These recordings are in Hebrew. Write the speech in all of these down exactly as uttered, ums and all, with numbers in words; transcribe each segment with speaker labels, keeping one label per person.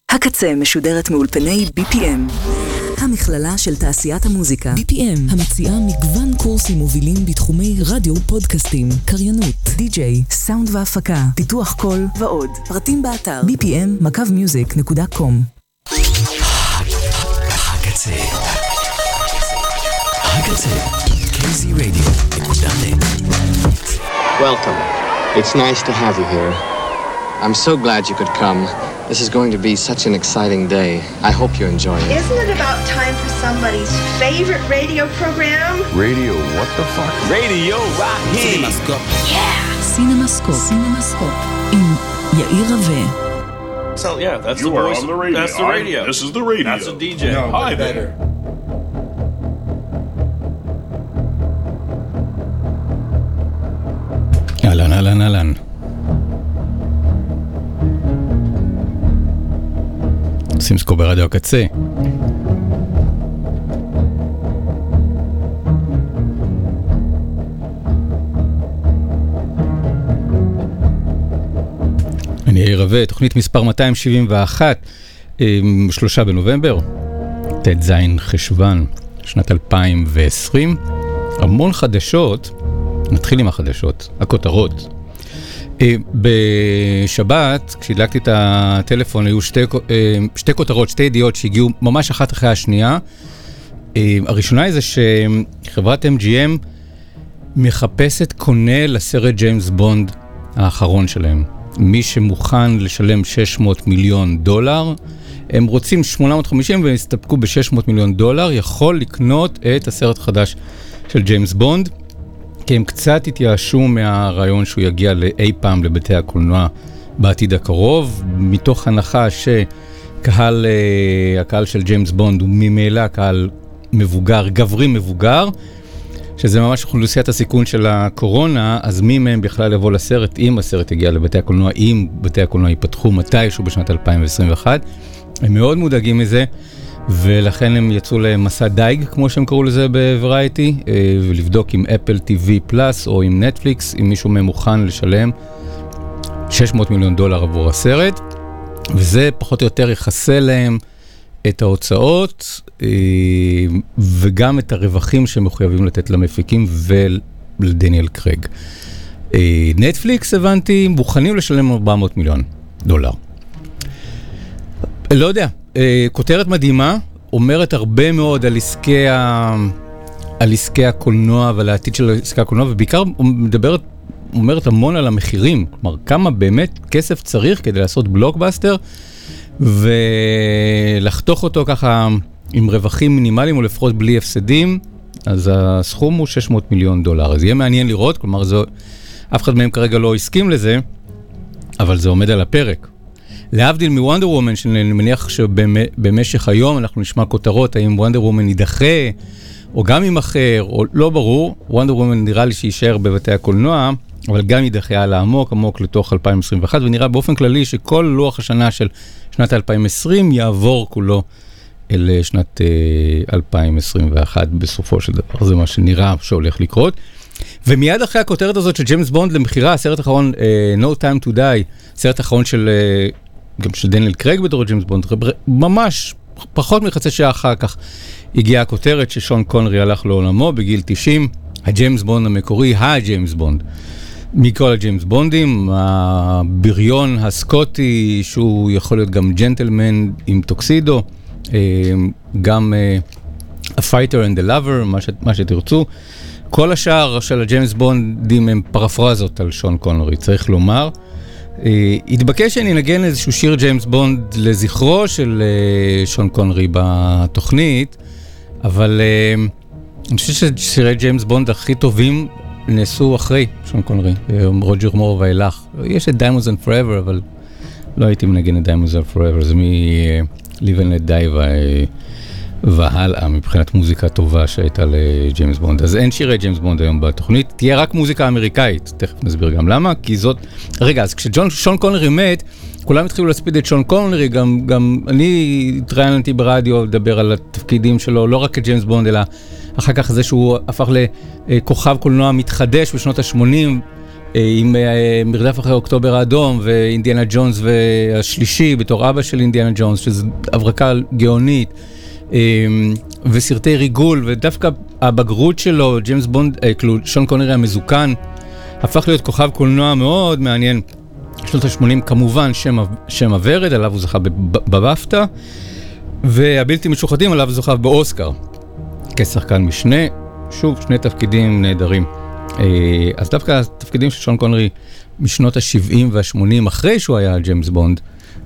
Speaker 1: הקצה משודרת מאולפני בי פי אם, המכללה של תעשיית המוזיקה. בי פי אם, המציעה מגוון קורסים מובילים בתחומי רדיו, פודקאסטים, קריינות, די-ג'יי, סאונד והפקה, פיתוח קול ועוד. פרטים באתר בי פי אם מקו מיוזיק נקודה קום.
Speaker 2: הקצה הקצה קיי זי רדיו נקודה נט.
Speaker 3: Welcome. It's nice to have you here. I'm so glad you could come. This is going to be such an exciting day. I hope you enjoy it.
Speaker 4: Isn't it about time for somebody's favorite radio program?
Speaker 5: Radio, what the fuck?
Speaker 2: Radio Raheem. CinemaScope.
Speaker 4: Yeah!
Speaker 1: CinemaScope. CinemaScope. עם יאיר רווה.
Speaker 6: So yeah, that's
Speaker 7: you
Speaker 6: the
Speaker 7: are
Speaker 6: voice.
Speaker 7: on the radio.
Speaker 6: That's the radio.
Speaker 7: I, this is the radio.
Speaker 6: That's a די ג'יי.
Speaker 7: No,
Speaker 6: Hi
Speaker 7: better.
Speaker 6: there.
Speaker 8: אהלן, אהלן, אהלן. סימסקו ברדיו הקצה. אני יאיר רווה, תוכנית מספר מאתיים שבעים ואחת, שלושה בנובמבר, ט' חשוון, שנת אלפיים ועשרים. המון חדשות, נתחיל עם החדשות, הכותרות. בשבת, כשהדלקתי את הטלפון, היו שתי, שתי כותרות, שתי ידיעות שהגיעו ממש אחת אחרי השנייה. הראשונה היא זה שחברת אם ג'י אם מחפשת קונה לסרט ג'יימס בונד האחרון שלהם. מי שמוכן לשלם שש מאות מיליון דולר, הם רוצים שמונה מאות וחמישים והסתפקו ב-שש מאות מיליון דולר, יכול לקנות את הסרט החדש של ג'יימס בונד. כי הם קצת התייאשו מהרעיון שהוא יגיע לאי פעם לבתי הקולנוע בעתיד הקרוב, מתוך הנחה שקהל, הקהל של ג'יימס בונד הוא ממילא קהל מבוגר, גברי מבוגר, שזה ממש אוכלוסיית הסיכון של הקורונה, אז מי מהם בכלל יבוא לסרט, אם הסרט יגיע לבתי הקולנוע, אם בתי הקולנוע ייפתחו מתישהו בשנת אלפיים עשרים ואחת, הם מאוד מודאגים מזה, ולכן הם יצאו למסע דייג, כמו שהם קראו לזה בוורייטי, ולבדוק עם אפל טי וי פלאס או עם נטפליקס, אם מישהו מהם מוכן לשלם שש מאות מיליון דולר עבור הסרט, וזה פחות או יותר יחסה להם את ההוצאות, וגם את הרווחים שהם מחויבים לתת למפיקים ולדניאל קרייג. נטפליקס, הבנתי, מוכנים לשלם ארבע מאות מיליון דולר. לא יודע. כותרת מדהימה, אומרת הרבה מאוד על עסקי, ה... על עסקי הקולנוע ועל העתיד של עסקי הקולנוע, ובעיקר מדברת, אומרת המון על המחירים, כלומר כמה באמת כסף צריך כדי לעשות בלוקבאסטר, ולחתוך אותו ככה עם רווחים מינימליים או לפחות בלי הפסדים, אז הסכום הוא שש מאות מיליון דולר, אז יהיה מעניין לראות, כלומר זה, אף אחד מהם כרגע לא הסכים לזה, אבל זה עומד על הפרק. להבדיל מוונדר וומן, שאני מניח שבמשך היום אנחנו נשמע כותרות, האם וונדר וומן יידחה, או גם עם אחר, או לא ברור, וונדר וומן נראה לי שישאר בבתי הקולנוע, אבל גם יידחה על העמוק, עמוק לתוך אלפיים עשרים ואחת, ונראה באופן כללי שכל לוח השנה של שנת אלפיים ועשרים יעבור כולו אל שנת אלפיים עשרים ואחת בסופו של דבר, זה מה שנראה שהולך לקרות. ומיד אחרי הכותרת הזאת של ג'יימס בונד למחירה, הסרט האחרון, uh, No Time to Die, הסרט האחרון של, uh, גם של דניאל קרייג בתור ג'יימס בונד, ממש פחות מחצי שעה אחר כך הגיעה הכותרת ששון קונרי הלך לעולמו בגיל תשעים, הג'יימס בונד המקורי, הג'יימס בונד, מכל הג'יימס בונדים, הבריון הסקוטי, שהוא יכול להיות גם ג'נטלמן עם טוקסידו, uh, גם uh, A Fighter and a Lover, מה, ש, מה שתרצו, כל השאר של הג'יימס בונדים הם פרפרזות על שון קונרי, צריך לומר. התבקש שאני נגן איזשהו שיר ג'יימס בונד לזכרו של שון קונרי בתוכנית, אבל אני חושב ששירי ג'יימס בונד הכי טובים נעשו אחרי שון קונרי, רוג'ר מור ואילך. יש את Diamonds and Forever, אבל לא הייתי מנגן את Diamonds and Forever, זה מ-Live and Let Die והלאה, מבחינת מוזיקה טובה שהייתה לג'יימס בונד. אז אין שירי ג'יימס בונד היום בתוכנית, תהיה רק מוזיקה אמריקאית, תכף נסביר גם למה, כי זאת, רגע, אז כששון קונרי מת, כולם התחילו להספיד את שון קונרי, גם, גם אני התראיינתי ברדיו לדבר על התפקידים שלו, לא רק כג'יימס בונד, אלא אחר כך זה שהוא הפך לכוכב קולנוע מתחדש בשנות ה-שמונים, עם מרדף אחרי אוקטובר האדום, ואינדיאנה ג'ונס והשלישי, בתור אבא של אינדיאנה ג'ונס, שזו הברקה גאונית, וסרטי ריגול, ודווקא הבגרות שלו, ג'יימס בונד, שון קונרי המזוקן, הפך להיות כוכב קולנוע מאוד מעניין. שנות ה-שמונים כמובן שם, שם הוורד, עליו הוא זכה בבפטה, והבלתי משוחדים עליו זוכה באוסקר. כשחקן משנה, שוב, שני תפקידים נהדרים. אז דווקא התפקידים של שון קונרי משנות ה-שבעים וה-שמונים, אחרי שהוא היה ג'יימס בונד,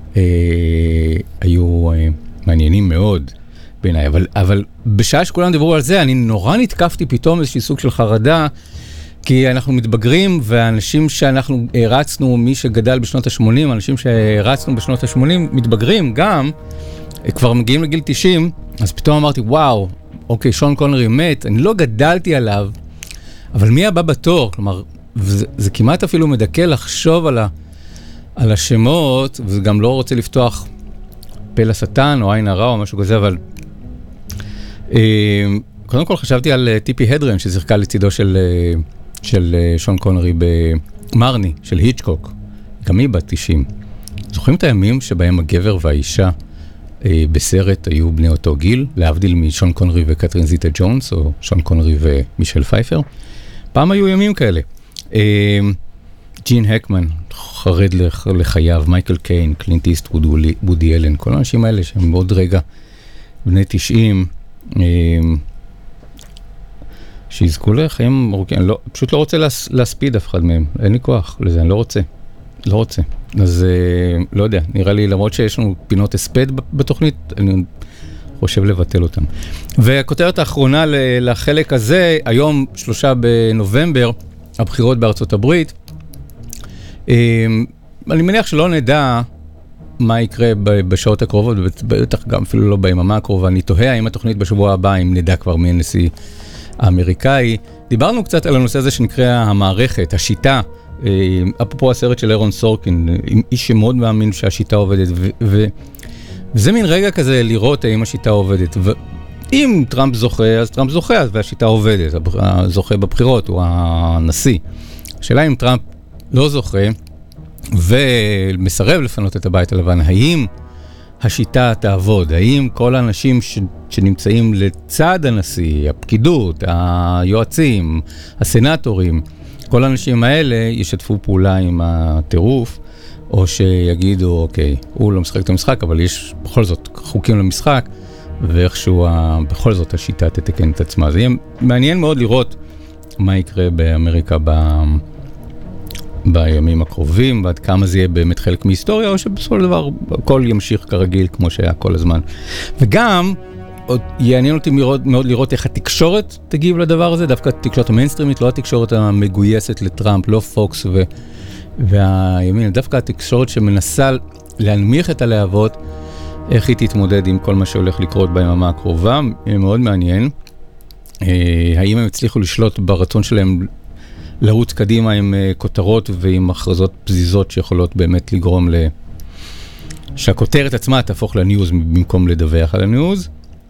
Speaker 8: היו מעניינים מאוד בעיניי. אבל, אבל בשעה שכולם דיברו על זה, אני נורא נתקפתי פתאום איזושהי סוג של חרדה, כי אנחנו מתבגרים, והאנשים שאנחנו הרצנו, מי שגדל בשנות ה-שמונים, אנשים שהרצנו בשנות ה-שמונים, מתבגרים גם, כבר מגיעים לגיל תשעים, אז פתאום אמרתי, וואו, אוקיי, שון קונרי מת, אני לא גדלתי עליו, אבל מי הבא בתור? כלומר, זה, זה כמעט אפילו מדכא לחשוב על, ה, על השמות, וזה גם לא רוצה לפתוח פה לשטן או עין הרע או משהו כזה, אבל אה, קודם כל חשבתי על טיפי הדרן, שזרקה לצידו של, של שון קונרי במרני, של היצ'קוק, גם היא בת תשעים. זוכרים את הימים שבהם הגבר והאישה אה, בסרט היו בני אותו גיל, להבדיל משון קונרי וקטרין זיטה ג'ונס, או שון קונרי ומישל פייפר? פעם היו ימים כאלה. אה, ג'ין הקמן, חרד לח, לחייו, מייקל קיין, קלינט איסטווד, וודי אלן, כל האנשים האלה שהם מאוד רגע בני תשעים, אה, שיזכו לחיים ארוכים. אני לא, פשוט לא רוצה להס, להספיד אף אחד מהם, אין לי כוח לזה, אני לא רוצה. לא רוצה. אז אה, לא יודע, נראה לי, למרות שיש לנו פינות הספד בתוכנית, אני חושב לבטל אותם. והכותרת האחרונה לחלק הזה, היום שלושה בנובמבר, הבחירות בארצות הברית, אה, אני מניח שלא נדע מה יקרה בשעות הקרובות, בטח גם אפילו לא ביממה הקרובה, אני תוהה אם התוכנית בשבוע הבא, אם נדע כבר מי הנשיא האמריקאי. דיברנו קצת על הנושא הזה שנקרא המערכת, השיטה, אפרופו הסרט של אירון סורקין, איש שמאוד מאמין שהשיטה עובדת, ו- ו- וזה מין רגע כזה לראות האם השיטה עובדת, ואם טראמפ זוכה, אז טראמפ זוכה, והשיטה עובדת, הזוכה בבחירות הוא הנשיא. השאלה אם טראמפ לא זוכה, ומסרב לפנות את הבית הלבן, האם השיטה תעבוד? האם כל האנשים ש- שנמצאים לצד הנשיא, הפקידות, היועצים, הסנטורים, כל האנשים האלה ישתפו פעולה עם הטירוף, או שיגידו, אוקיי, הוא לא משחק את המשחק, אבל יש בכל זאת חוקים למשחק, ואיכשהו בכל זאת השיטה תתקן את עצמה. זה יהיה מעניין מאוד לראות מה יקרה באמריקה ב... בימים הקרובים, ועד כמה זה יהיה באמת חלק מהיסטוריה, או שבסופו של דבר הכל ימשיך כרגיל כמו שהיה כל הזמן. וגם, עוד יעניין אותי מאוד, מאוד לראות איך התקשורת תגיב לדבר הזה, דווקא התקשורת המיינסטרימית, לא התקשורת המגויסת לטראמפ, לא פוקס ו... והימין, דווקא התקשורת שמנסה להנמיך את הלהבות, איך היא תתמודד עם כל מה שהולך לקרות ביממה הקרובה, מאוד מעניין. האם הם הצליחו לשלוט ברצון שלהם לרוץ קדימה עם כותרות ועם הכרזות פזיזות שיכולות באמת לגרום ל... שהכותרת עצמה תהפוך לניוז במקום לדווח על הניוז.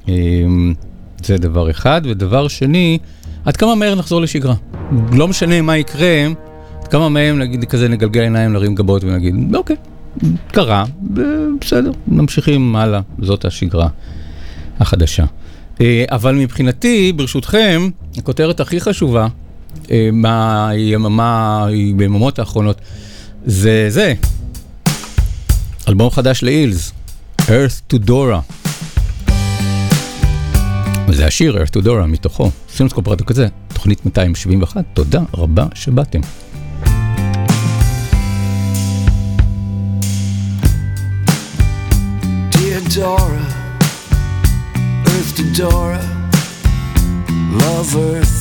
Speaker 8: זה דבר אחד. ודבר שני, עד כמה מהר נחזור לשגרה. לא משנה מה יקרה, עד כמה מהם נגיד כזה נגלגל עיניים, נרים גבות ונגיד, אוקיי, קרה, בסדר, ממשיכים הלאה, זאת השגרה החדשה. אבל מבחינתי, ברשותכם, הכותרת הכי חשובה, מהיממה, ביממות האחרונות, זה זה. אלבום חדש לאילס, Earth to Dora. וזה השיר, Earth to Dora, מתוכו. סינוסקופ רדיו כזה, תוכנית מאתיים שבעים ואחת, תודה רבה שבאתם.
Speaker 5: Dear Dora, Earth to Dora, love Earth.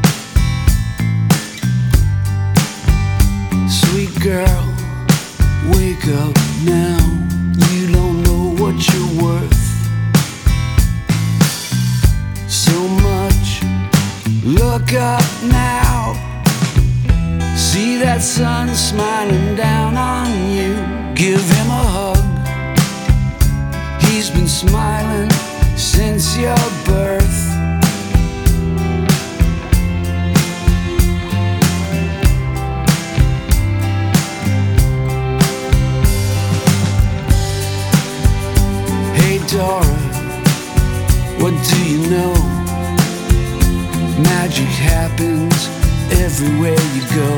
Speaker 5: Sweet girl, wake up now, you don't know what you're worth. So much, look up now, see that sun smiling down on you, give him a hug, he's been smiling since your birth. everywhere you go.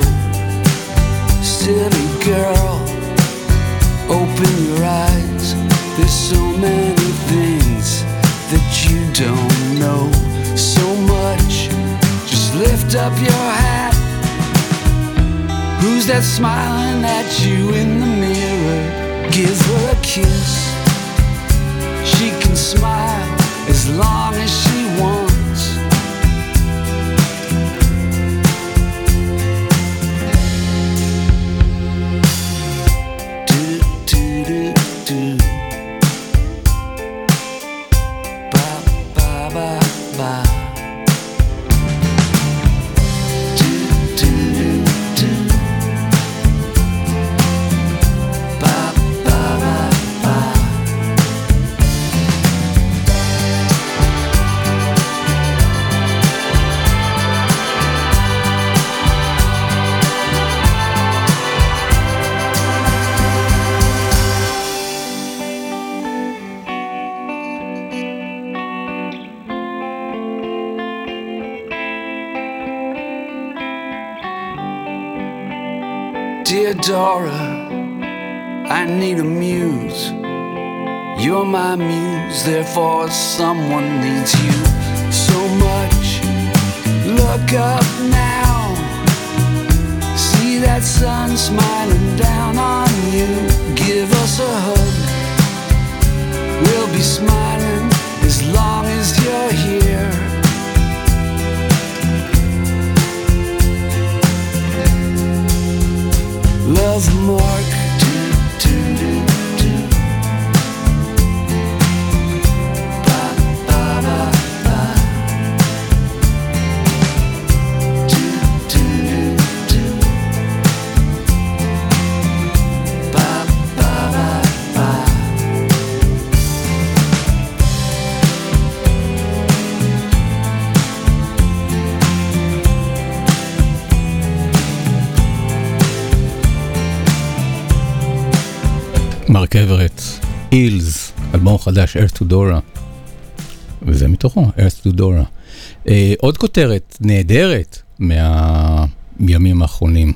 Speaker 5: Silly girl, open your eyes. There's so many things that you don't know. So much, just lift up your hat. Who's that smiling at you in the mirror? Give her a kiss. She can smile as long as she wants. Do, do, do, do. Ba, ba, ba, ba. Do, do, do, do. Ba, ba, ba, ba. Dear Dora, I need a muse. You're my muse, therefore someone needs you so much. Look up now, see that sun smiling down on you. Give us a hug, we'll be smiling as long as you're here. Love, Mark. Do, do, do, do. Ba, ba, ba, ba. Do, do, do, do. Ba, ba, ba, ba.
Speaker 8: מרק אברט, אילס, אלבום חדש, Earth to Dora, וזה מתוכו, Earth to Dora. אה, עוד כותרת נהדרת מהימים האחרונים.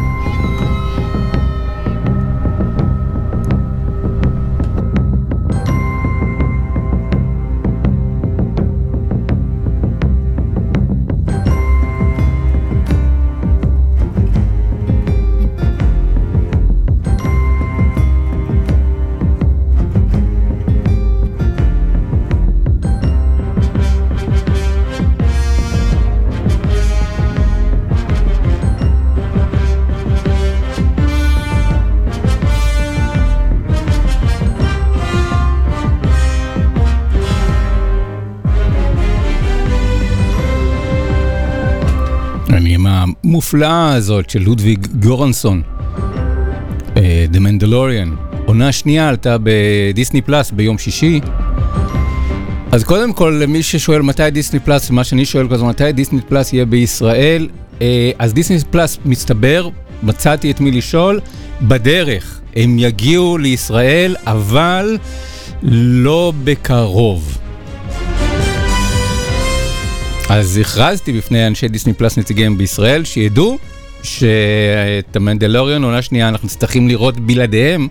Speaker 8: המופלאה הזאת של לודוויג גורנסון, The Mandalorian, עונה שנייה עלתה בדיסני פלאס ביום שישי. אז קודם כל, למי ששואל מתי דיסני פלאס, מה שאני שואל כזה, מתי דיסני פלאס יהיה בישראל, אז דיסני פלאס מצטבר, מצאתי את מי לשאול, בדרך. הם יגיעו לישראל, אבל לא בקרוב. אז הכרזתי בפני אנשי דיסני פלאס נציגיהם בישראל, שידעו שאת המנדלוריון עונה שנייה אנחנו צריכים לראות בלעדיהם,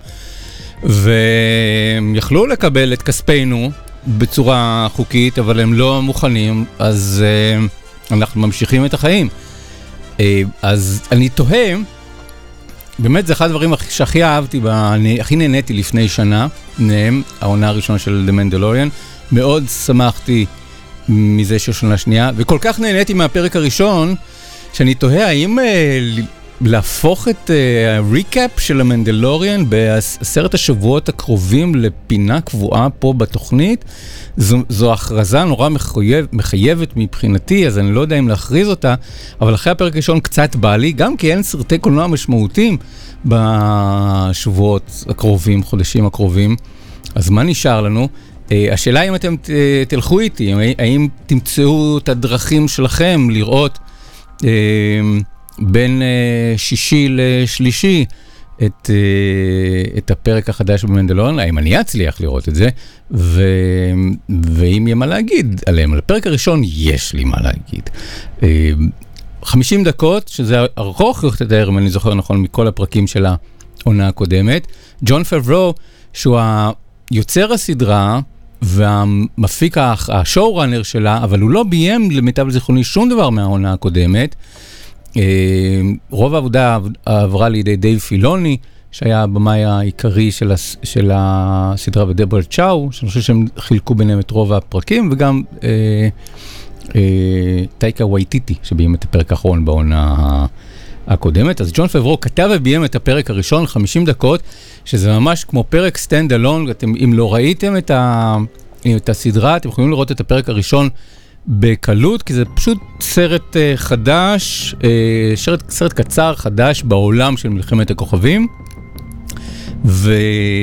Speaker 8: והם יכלו לקבל את כספינו בצורה חוקית, אבל הם לא מוכנים, אז uh, אנחנו ממשיכים את החיים. Uh, אז אני תוהה, באמת זה אחד הדברים שהכי אהבתי, אני הכי נהניתי לפני שנה, נהם, העונה הראשונה של The Mandalorian, מאוד שמחתי מזה של שנה שנייה, וכל כך נהניתי מהפרק הראשון, שאני תוהה האם אה, להפוך את הריקאפ אה, של המנדלוריאן בעשרת השבועות הקרובים לפינה קבועה פה בתוכנית, זו, זו הכרזה נורא מחייב, מחייבת מבחינתי, אז אני לא יודע אם להכריז אותה, אבל אחרי הפרק הראשון קצת בא לי, גם כי אין סרטי קולנוע משמעותיים בשבועות הקרובים, חודשים הקרובים, אז מה נשאר לנו? השאלה אם אתם תלכו איתי, האם תמצאו את הדרכים שלכם לראות בין שישי לשלישי את, את הפרק החדש במנדלוריאן, האם אני אצליח לראות את זה, ו, ואם יהיה מה להגיד עליהם. על הפרק הראשון יש לי מה להגיד. חמישים דקות, שזה ארוך יותר, אם אני זוכר נכון, מכל הפרקים של העונה הקודמת. ג'ון פברו, שהוא היוצר הסדרה, והמפיק השואו-ראנר שלה, אבל הוא לא ביים למיטב זיכרוני שום דבר מהעונה הקודמת. רוב העבודה עברה לידי דייב פילוני, שהיה הבמאי העיקרי של, הס, של הסדרה ודברל צ'או, שאני חושב שהם חילקו ביניהם את רוב הפרקים, וגם אה, אה, טייקה וייטיטי, שביים את הפרק האחרון בעונה הקודמת. אז ג'ון פברו כתב וביים את הפרק הראשון, חמישים דקות, שזה ממש כמו פרק סטנד אלון. אתם, אם לא ראיתם את, ה, את הסדרה, אתם יכולים לראות את הפרק הראשון בקלות, כי זה פשוט סרט uh, חדש, uh, סרט, סרט קצר חדש בעולם של מלחמת הכוכבים, ו...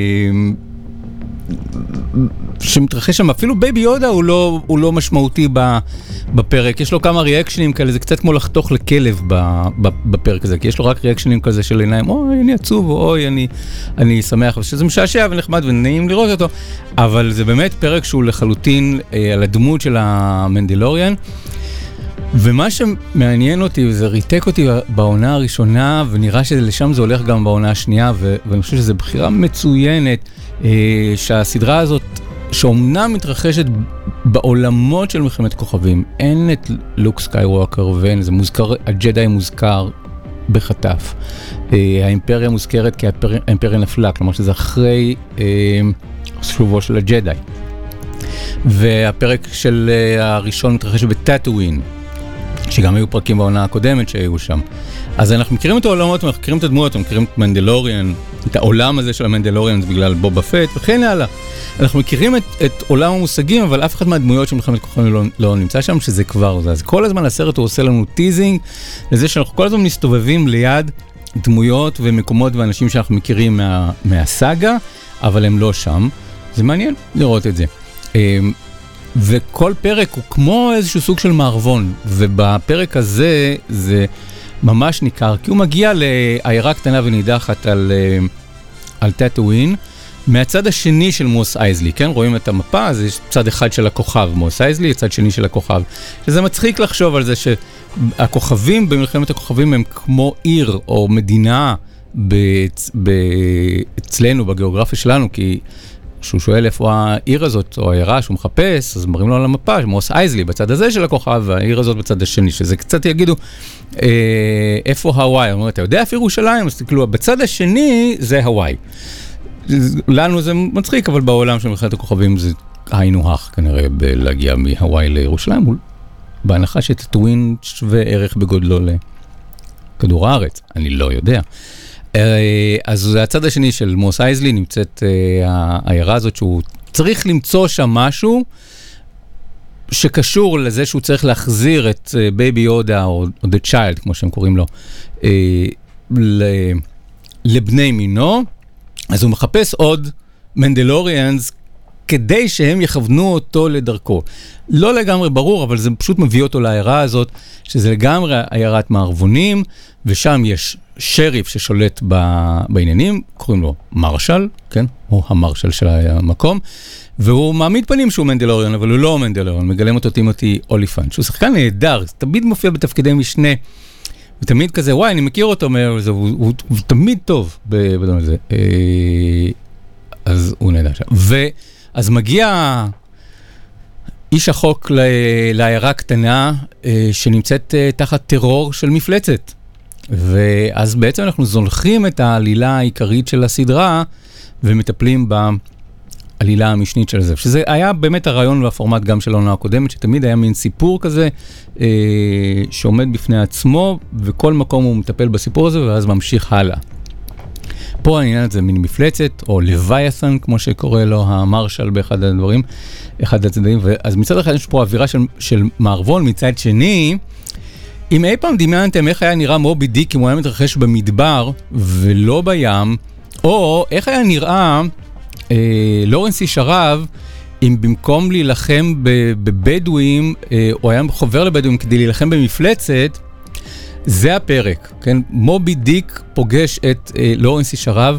Speaker 8: שמתרחש שם, אפילו בייבי יודה הוא לא, הוא לא משמעותי בפרק, יש לו כמה ריאקשנים כאלה, זה קצת כמו לחתוך לכלב בפרק הזה, כי יש לו רק ריאקשנים כזה של עיניים, אוי, אני עצוב, אוי, אני, אני שמח, שזה משעשע ונחמד ונעים לראות אותו, אבל זה באמת פרק שהוא לחלוטין אה, על הדמות של המנדלוריאן, ומה שמעניין אותי, וזה ריתק אותי בעונה הראשונה, ונראה שלשם זה הולך גם בעונה השנייה, ו- ואני חושב שזו בחירה מצוינת, אה, שהסדרה הזאת, שאומנם מתרחשת בעולמות של מלחמת כוכבים, אין את לוק סקייווקר ואין, זה מוזכר, הג'די מוזכר בחטף. אה, האימפריה מוזכרת כי האימפריה נפלה, כלומר שזה אחרי אה, שובו של הג'די. והפרק של אה, הראשון מתרחש בטאטווין, שגם היו פרקים בעונה הקודמת שהיו שם. אז אנחנו מכירים את העולמות, אנחנו מכירים את הדמויות, אנחנו מכירים את מנדלוריאן, את העולם הזה של המנדלוריאן, זה בגלל בובה פט, וכן הלאה. אנחנו מכירים את, את עולם המושגים, אבל אף אחד מהדמויות של מלחמת כוכבים לא, לא נמצא שם, שזה כבר זה. אז כל הזמן הסרט הוא עושה לנו טיזינג, לזה שאנחנו כל הזמן מסתובבים ליד דמויות ומקומות ואנשים שאנחנו מכירים מה, מהסאגה, אבל הם לא שם. זה מעניין לראות את זה. וכל פרק הוא כמו איזשהו סוג של מערבון, ובפרק הזה זה ממש ניכר, כי הוא מגיע לעיירה קטנה ונידחת על, על טאטווין, מהצד השני של מוס אייזלי, כן? רואים את המפה, אז יש צד אחד של הכוכב, מוס אייזלי, צד שני של הכוכב. שזה מצחיק לחשוב על זה שהכוכבים במלחמת הכוכבים הם כמו עיר או מדינה בצ... ב... אצלנו, בגיאוגרפיה שלנו, כי כשהוא שואל איפה העיר הזאת, או העירה שהוא מחפש, אז מראים לו על המפה, מוס אייזלי בצד הזה של הכוכב, והעיר הזאת בצד השני, שזה קצת יגידו, אה, איפה הוואי? אומרת, אתה יודע איפה ירושלים? אז תקלו, בצד השני זה הוואי. לנו זה מצחיק, אבל בעולם של מלחמת הכוכבים זה היינו הך, כנראה, בלהגיע מהוואי לירושלים, בהנחה שטאטווין שווה ערך בגודלו לכדור הארץ, אני לא יודע. אז הצד השני של מוס אייזלי נמצאת העיירה הזאת שהוא צריך למצוא שם משהו שקשור לזה שהוא צריך להחזיר את בייבי יודה או The Child כמו שהם קוראים לו לבני מינו. אז הוא מחפש עוד מנדלוריאנס כדי שהם יכוונו אותו לדרכו. לא לגמרי ברור, אבל זה פשוט מביא אותו לעיירה הזאת, שזה לגמרי עיירת מערבונים, ושם יש שריף ששולט בעניינים, קוראים לו מרשל, כן? הוא המרשל של המקום, והוא מעמיד פנים שהוא מנדלוריאן, אבל הוא לא מנדלוריאן, מגלם אותו טימותי אוליפנט, שהוא שחקן נהדר, תמיד מופיע בתפקידי משנה, ותמיד כזה, וואי, אני מכיר אותו, הוא, הוא, הוא, הוא תמיד טוב בדון הזה. אז הוא נהדר שם. ואז מגיע איש החוק לעיירה קטנה, שנמצאת תחת טרור של מפלצת. ואז בעצם אנחנו זונחים את העלילה העיקרית של הסדרה, ומטפלים בעלילה המשנית של זה. שזה היה באמת הרעיון והפורמט גם של העונה הקודמת, שתמיד היה מין סיפור כזה, אה, שעומד בפני עצמו, וכל מקום הוא מטפל בסיפור הזה, ואז ממשיך הלאה. פה העניין הזה מין מפלצת, או לוויאת'ן, כמו שקורא לו המרשל באחד הדברים, אחד הצדדים, ואז מצד אחד יש פה אווירה של, של מערבון, מצד שני, אם אי פעם דמיינתם איך היה נראה מובי דיק אם הוא היה מתרחש במדבר ולא בים, או איך היה נראה אה, לורנס איש הרב אם במקום להילחם בבדואים, אה, הוא היה חובר לבדואים כדי להילחם במפלצת, זה הפרק, כן? מובי דיק פוגש את אה, לורנס איש הרב,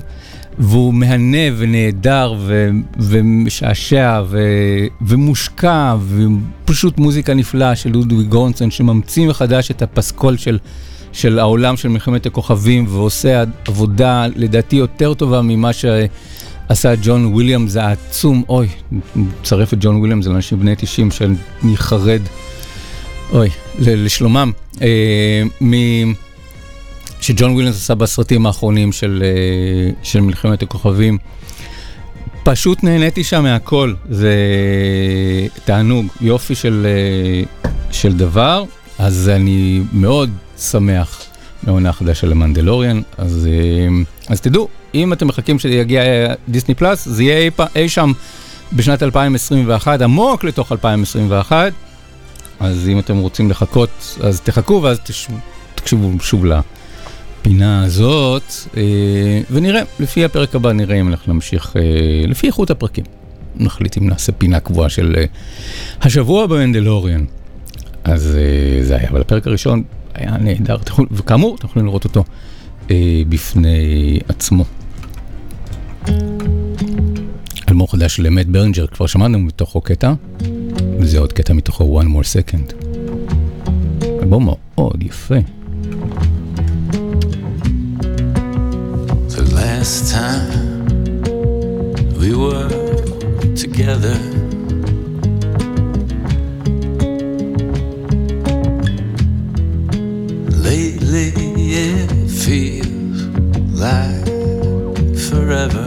Speaker 8: והוא מהנה ונהדר ו- ומשעשע ו- ומושקע, ופשוט מוזיקה נפלאה של לודוויג גורנסון, שממציא מחדש את הפסקול של, של העולם של מלחמת הכוכבים, ועושה עבודה לדעתי יותר טובה ממה שעשה ג'ון וויליאמס העצום. אוי, מצרף את ג'ון וויליאמס על אנשים בני תשעים שאני חרד, אוי, לשלומם. אה, מ... שג'ון וויליאמס עשה בסרטים האחרונים של, של מלחמת הכוכבים. פשוט נהניתי שם מהכל. זה תענוג, יופי של, של דבר. אז אני מאוד שמח מהעונה החדשה של המנדלוריאן. אז, אז תדעו, אם אתם מחכים שיגיע דיסני פלאס, זה יהיה אי, אי שם בשנת אלפיים עשרים ואחת, עמוק לתוך אלפיים עשרים ואחת. אז אם אתם רוצים לחכות, אז תחכו ואז תקשיבו שוב לה. פינה הזאת, ונראה, לפי הפרק הבא נראה אם אנחנו נמשיך, לפי איכות הפרקים. נחליט אם נעשה פינה קבועה של השבוע במנדלוריאן. אז זה היה, אבל הפרק הראשון היה נהדר, וכאמור, אתם יכולים לראות אותו בפני עצמו. אלמור חדש של מאט ברנג'ר, כבר שמענו מתוכו קטע, וזה עוד קטע מתוכו One More Second. אלבום מאוד יפה.
Speaker 5: Last time we were together, lately it feels like forever.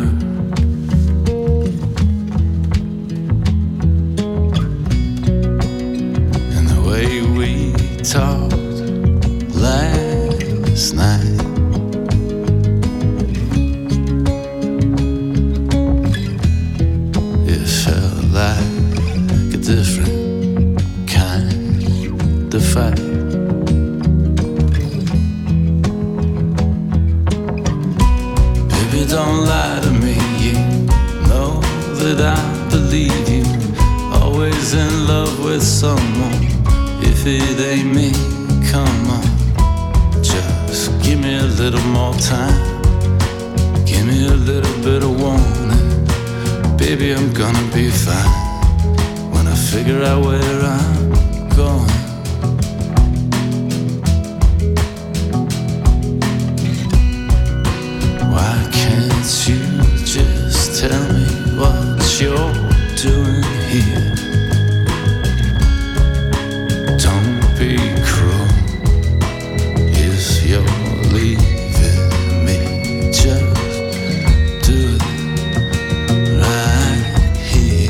Speaker 5: And the way we talked last night, different kind of fight. Baby, don't lie to me. You know that I believe you. Always in love with someone. If it ain't me, come on. Just give me a little more time. Give me a little bit of warning. Baby, I'm gonna be fine. Figure out where I'm going. Why can't you just tell me what you're doing here? Don't be cruel if you're leaving me. Just do it right here.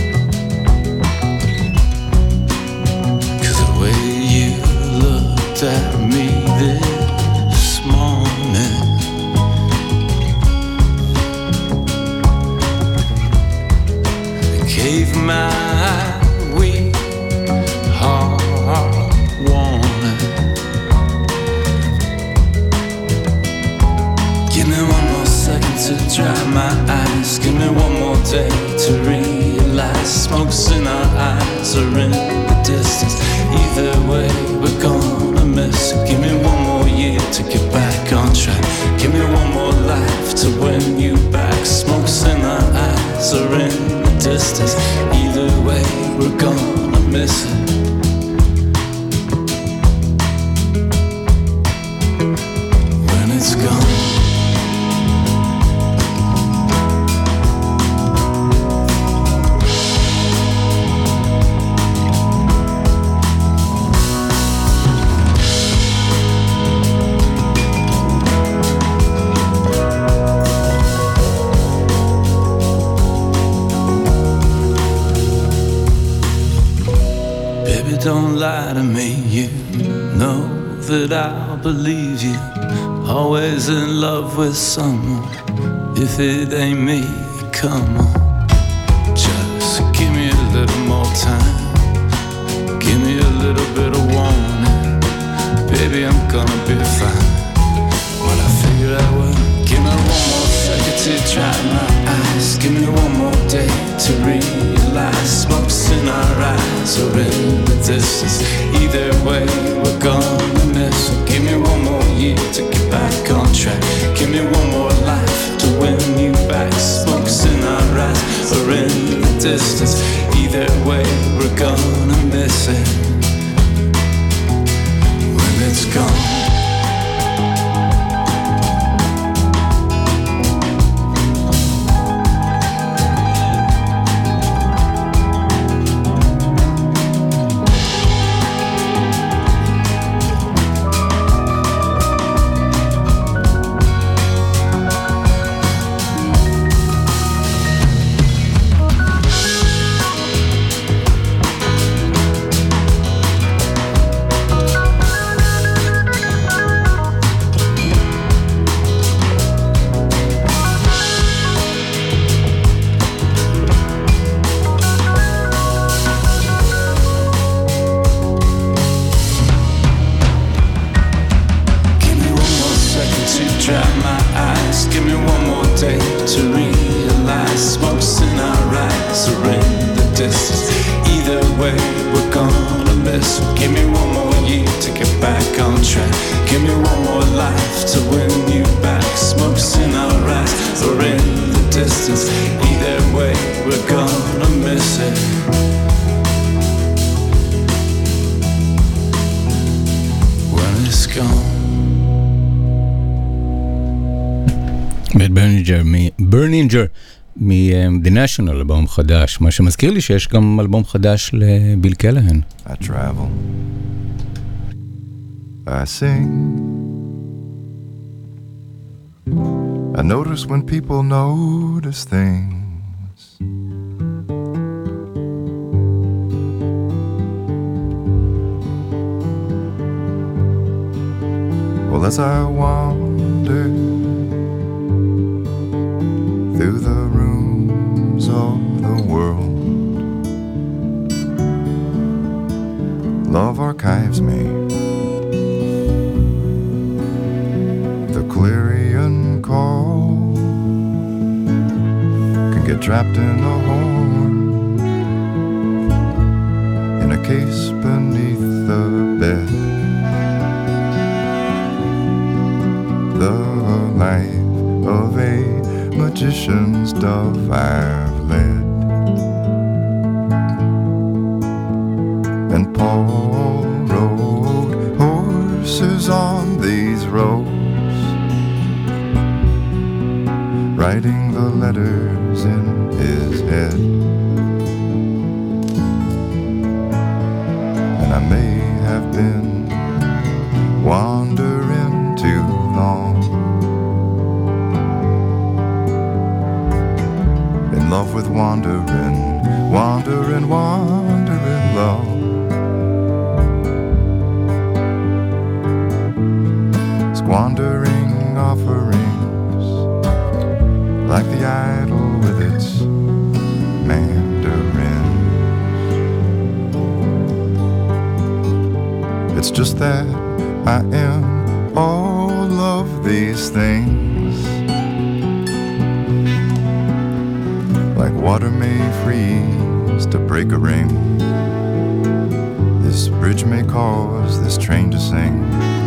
Speaker 5: At me this morning, I gave my weak heart warning. Give me one more second to dry my eyes. Give me one more day to realize smoke's in our eyes or in the distance. Either way, we're gonna miss it. Give me one more year to get back on track. Give me one more life to win you back. Smoke's in our eyes or in the distance. Either way, we're gonna miss it. When it's gone. Don't lie to me, you know that I'll believe you. Always in love with someone. If it ain't me, come on. Just give me a little more time. Give me a little bit of warning. Baby, I'm gonna be fine. When I figure out what, give me one more second to dry my eyes. Give me one more day to realize smoke's in our eyes or in the distance. Either way, we're gonna miss it. Give me one more year to get back on track. Give me one more life to win you we're gonna miss it when it's gone.
Speaker 8: ברנינג'ר מ-The National, אלבום חדש, מה שמזכיר לי שיש גם אלבום חדש לביל קלהן.
Speaker 7: I travel, I sing, I notice when people notice things, well as I wander through the rooms of the world, love archives me. The clarion call can get trapped in a horn, in a case beneath the bed. The life of a magician's dove I've led, and Paul rode horses on these roads, writing the letters in his head. And I may have been wandering too long, in love with wandering, wandering, wandering love. Squandering offerings like the idol with its mandarins. It's just that I am all of these things. Like water may freeze to break a ring, this bridge may cause this train to sing.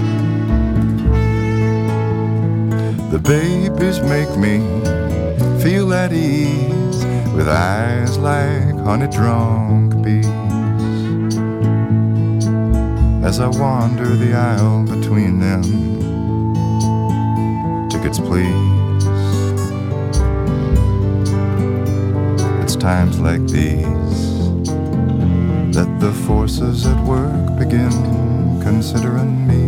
Speaker 7: The babies make me feel at ease, with eyes like honey-drunk bees, as I wander the aisle between them. Tickets, please. It's times like these that the forces at work begin considering me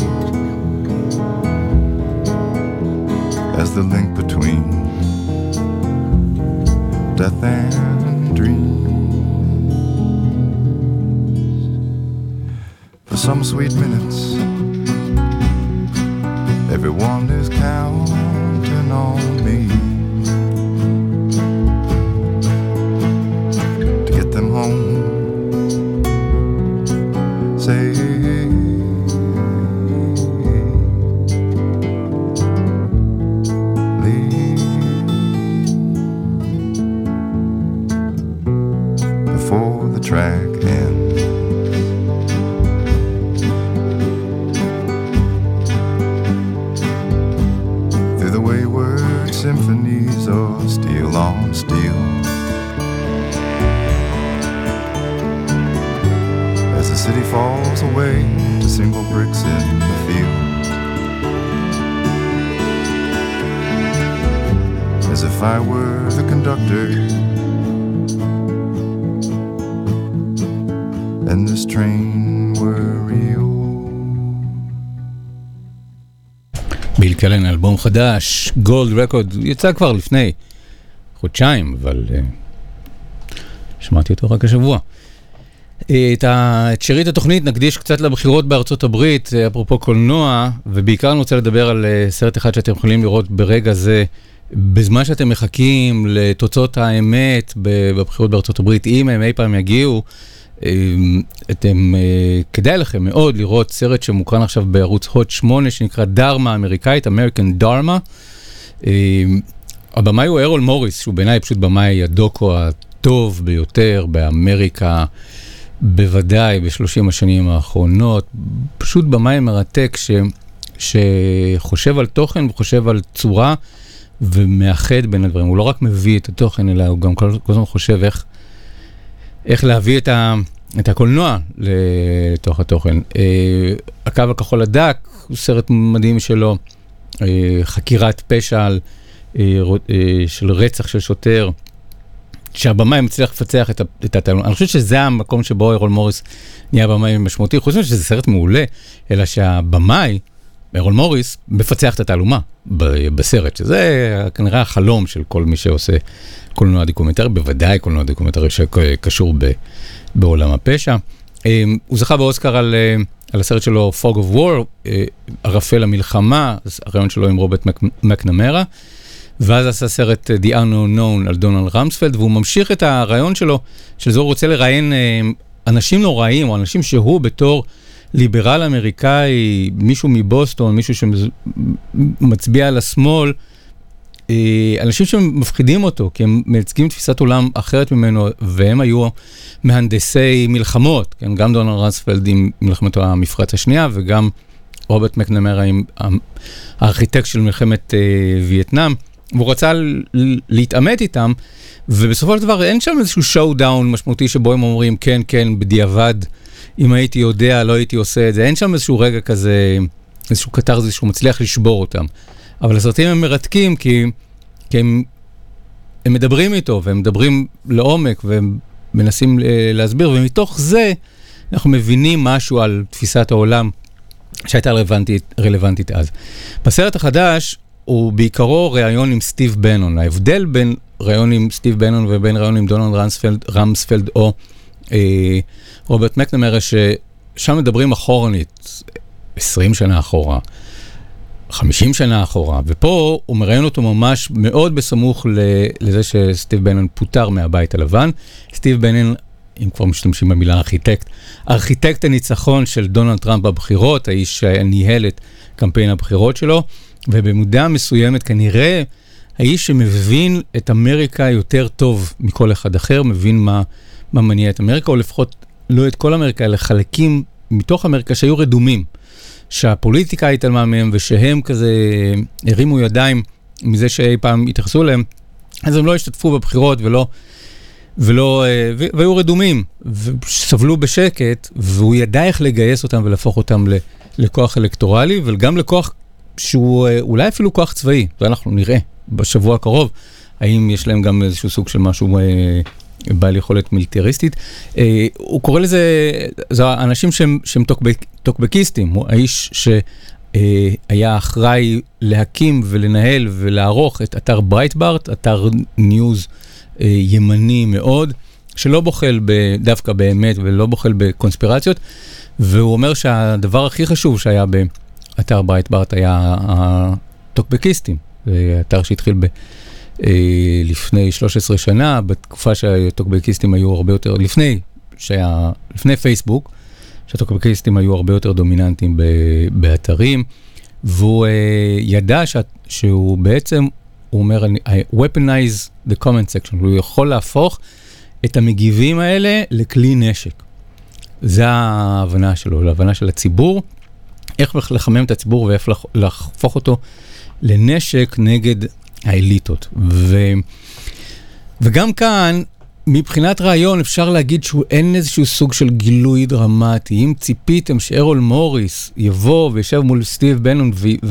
Speaker 7: as the link between death and dreams. For some sweet minutes, everyone is counting on me to get them home. Say track ends. Through the wayward symphonies of steel on steel, the city falls away to single bricks in the field. As if I were the conductor and this train were real.
Speaker 8: ביל קלן, אלבום חדש, גולד רקורד, יצא כבר לפני חודשיים, אבל uh, שמעתי אותו רק השבוע. Uh, את שארית התוכנית נקדיש קצת לבחירות בארצות הברית, uh, אפרופו קולנוע, ובעיקר אני רוצה לדבר על uh, סרט אחד שאתם יכולים לראות ברגע זה, בזמן שאתם מחכים לתוצאות האמת בבחירות בארצות הברית, אם הם אי פעם יגיעו, אתם, כדאי לכם מאוד לראות סרט שמוקרן עכשיו בערוץ הוט שמונה שנקרא דרמה אמריקאית, אמריקן דרמה. הבמאי הוא ארול מוריס, שהוא בעיניי פשוט במאי הדוקו הטוב ביותר באמריקה, בוודאי בשלושים השנים האחרונות. פשוט במאי מרתק ש, שחושב על תוכן וחושב על צורה ומאחד בין הדברים. הוא לא רק מביא את התוכן, אלא הוא גם כל הזמן חושב איך איך להביא את, ה, את הקולנוע לתוך התוכן. אה, הקו הכחול הדק, הוא סרט מדהים שלו, אה, חקירת פשע על, אה, אה, של רצח של שוטר, שהבמאי מצליח לפצח את, את התעלומה. אני חושב שזה המקום שבו ארול מוריס נהיה במאי משמעותי, חוץ שזה סרט מעולה, אלא שהבמאי, ארול מוריס, מפצח את התעלומה בסרט, שזה כנראה החלום של כל מי שעושה קולנוע דוקומנטרי, בוודאי קולנוע דוקומנטרי שקשור ב, בעולם הפשע. הוא זכה באוסקר על, על הסרט שלו Fog of War, ערפל המלחמה, הרעיון שלו עם רוברט מק, מקנמרה, ואז עשה סרט The Unknown Known על דונלד רמספלד, והוא ממשיך את הרעיון שלו, שזה הוא רוצה לראיין אנשים נוראים, או אנשים שהוא בתור ליברל אמריקאי, מישהו מבוסטון, מישהו שמצביע על השמאל, אנשים שמפחידים אותו, כי הם מייצגים תפיסת עולם אחרת ממנו, והם היו מהנדסי מלחמות, כן? גם דונלד רמספלד עם מלחמת המפרץ השנייה, וגם רוברט מקנמרה עם הארכיטקט של מלחמת וייטנאם, והוא רצה להתעמת איתם, ובסופו של דבר אין שם איזשהו שואו-דאון משמעותי, שבו הם אומרים, כן, כן, בדיעבד, אם הייתי יודע, לא הייתי עושה את זה. אין שם איזשהו רגע כזה, איזשהו קטר, איזשהו מצליח לשבור אותם. אבל הסרטים הם מרתקים, כי, כי הם, הם מדברים איתו, והם מדברים לעומק, והם מנסים להסביר, ומתוך זה אנחנו מבינים משהו על תפיסת העולם, שהייתה רלוונטית, רלוונטית אז. בסרט החדש, הוא בעיקרו ראיון עם סטיב בנון. ההבדל בין ראיון עם סטיב בנון, ובין ראיון עם דונלד רמספלד, רמספלד או אה, רוברט מקנמרה, ששם מדברים אחורנית, עשרים שנה אחורה, חמישים שנה אחורה, ופה הוא מראיין אותו ממש מאוד בסמוך לזה שסטיב בנון פוטר מהבית הלבן. סטיב בנון, אם כבר משתמשים במילה ארכיטקט, ארכיטקט הניצחון של דונלד טראמפ בבחירות, האיש שניהל את קמפיין הבחירות שלו, ובמודע מסוימת כנראה האיש שמבין את אמריקה יותר טוב מכל אחד אחר, מבין מה, מה מניע את אמריקה, או לפחות לא את כל אמריקה, אלא חלקים מתוך אמריקה שהיו רדומים, שהפוליטיקה התעלמה מהם, ושהם כזה הרימו ידיים מזה שאי פעם התייחסו להם, אז הם לא השתתפו בבחירות ולא, ולא, והיו רדומים, וסבלו בשקט, והוא ידע איך לגייס אותם ולהפוך אותם לכוח אלקטורלי, וגם לכוח שהוא אולי אפילו כוח צבאי, ואנחנו נראה בשבוע הקרוב, האם יש להם גם איזשהו סוג של משהו בעל יכולת מיליטריסטית. הוא קורא לזה, זה אנשים שהם, שהם טוקבק, טוקבקיסטים, הוא האיש שהיה אחראי להקים ולנהל ולערוך את אתר ברייטברט, אתר ניוז ימני מאוד, שלא בוחל דווקא באמת ולא בוחל בקונספירציות, והוא אומר שהדבר הכי חשוב שהיה באתר ברייטברט היה הטוקבקיסטים, זה אתר שהתחיל ב... לפני שלוש עשרה שנה, בתקופה שהטוקבקיסטים היו הרבה יותר, לפני, שהיה, לפני פייסבוק, שהטוקבקיסטים היו הרבה יותר דומיננטיים באתרים, והוא ידע שהוא בעצם, הוא אומר, I weaponize the comment section, הוא יכול להפוך את המגיבים האלה לכלי נשק. זה ההבנה שלו, להבנה של הציבור, איך לחמם את הציבור ואיך להפוך אותו לנשק נגד האליטות. ו... וגם כאן מבחינת רעיון אפשר להגיד שהוא אין איזשהו סוג של גילוי דרמטי. אם ציפיתם שארול מוריס יבוא וישב מול סטיב בנון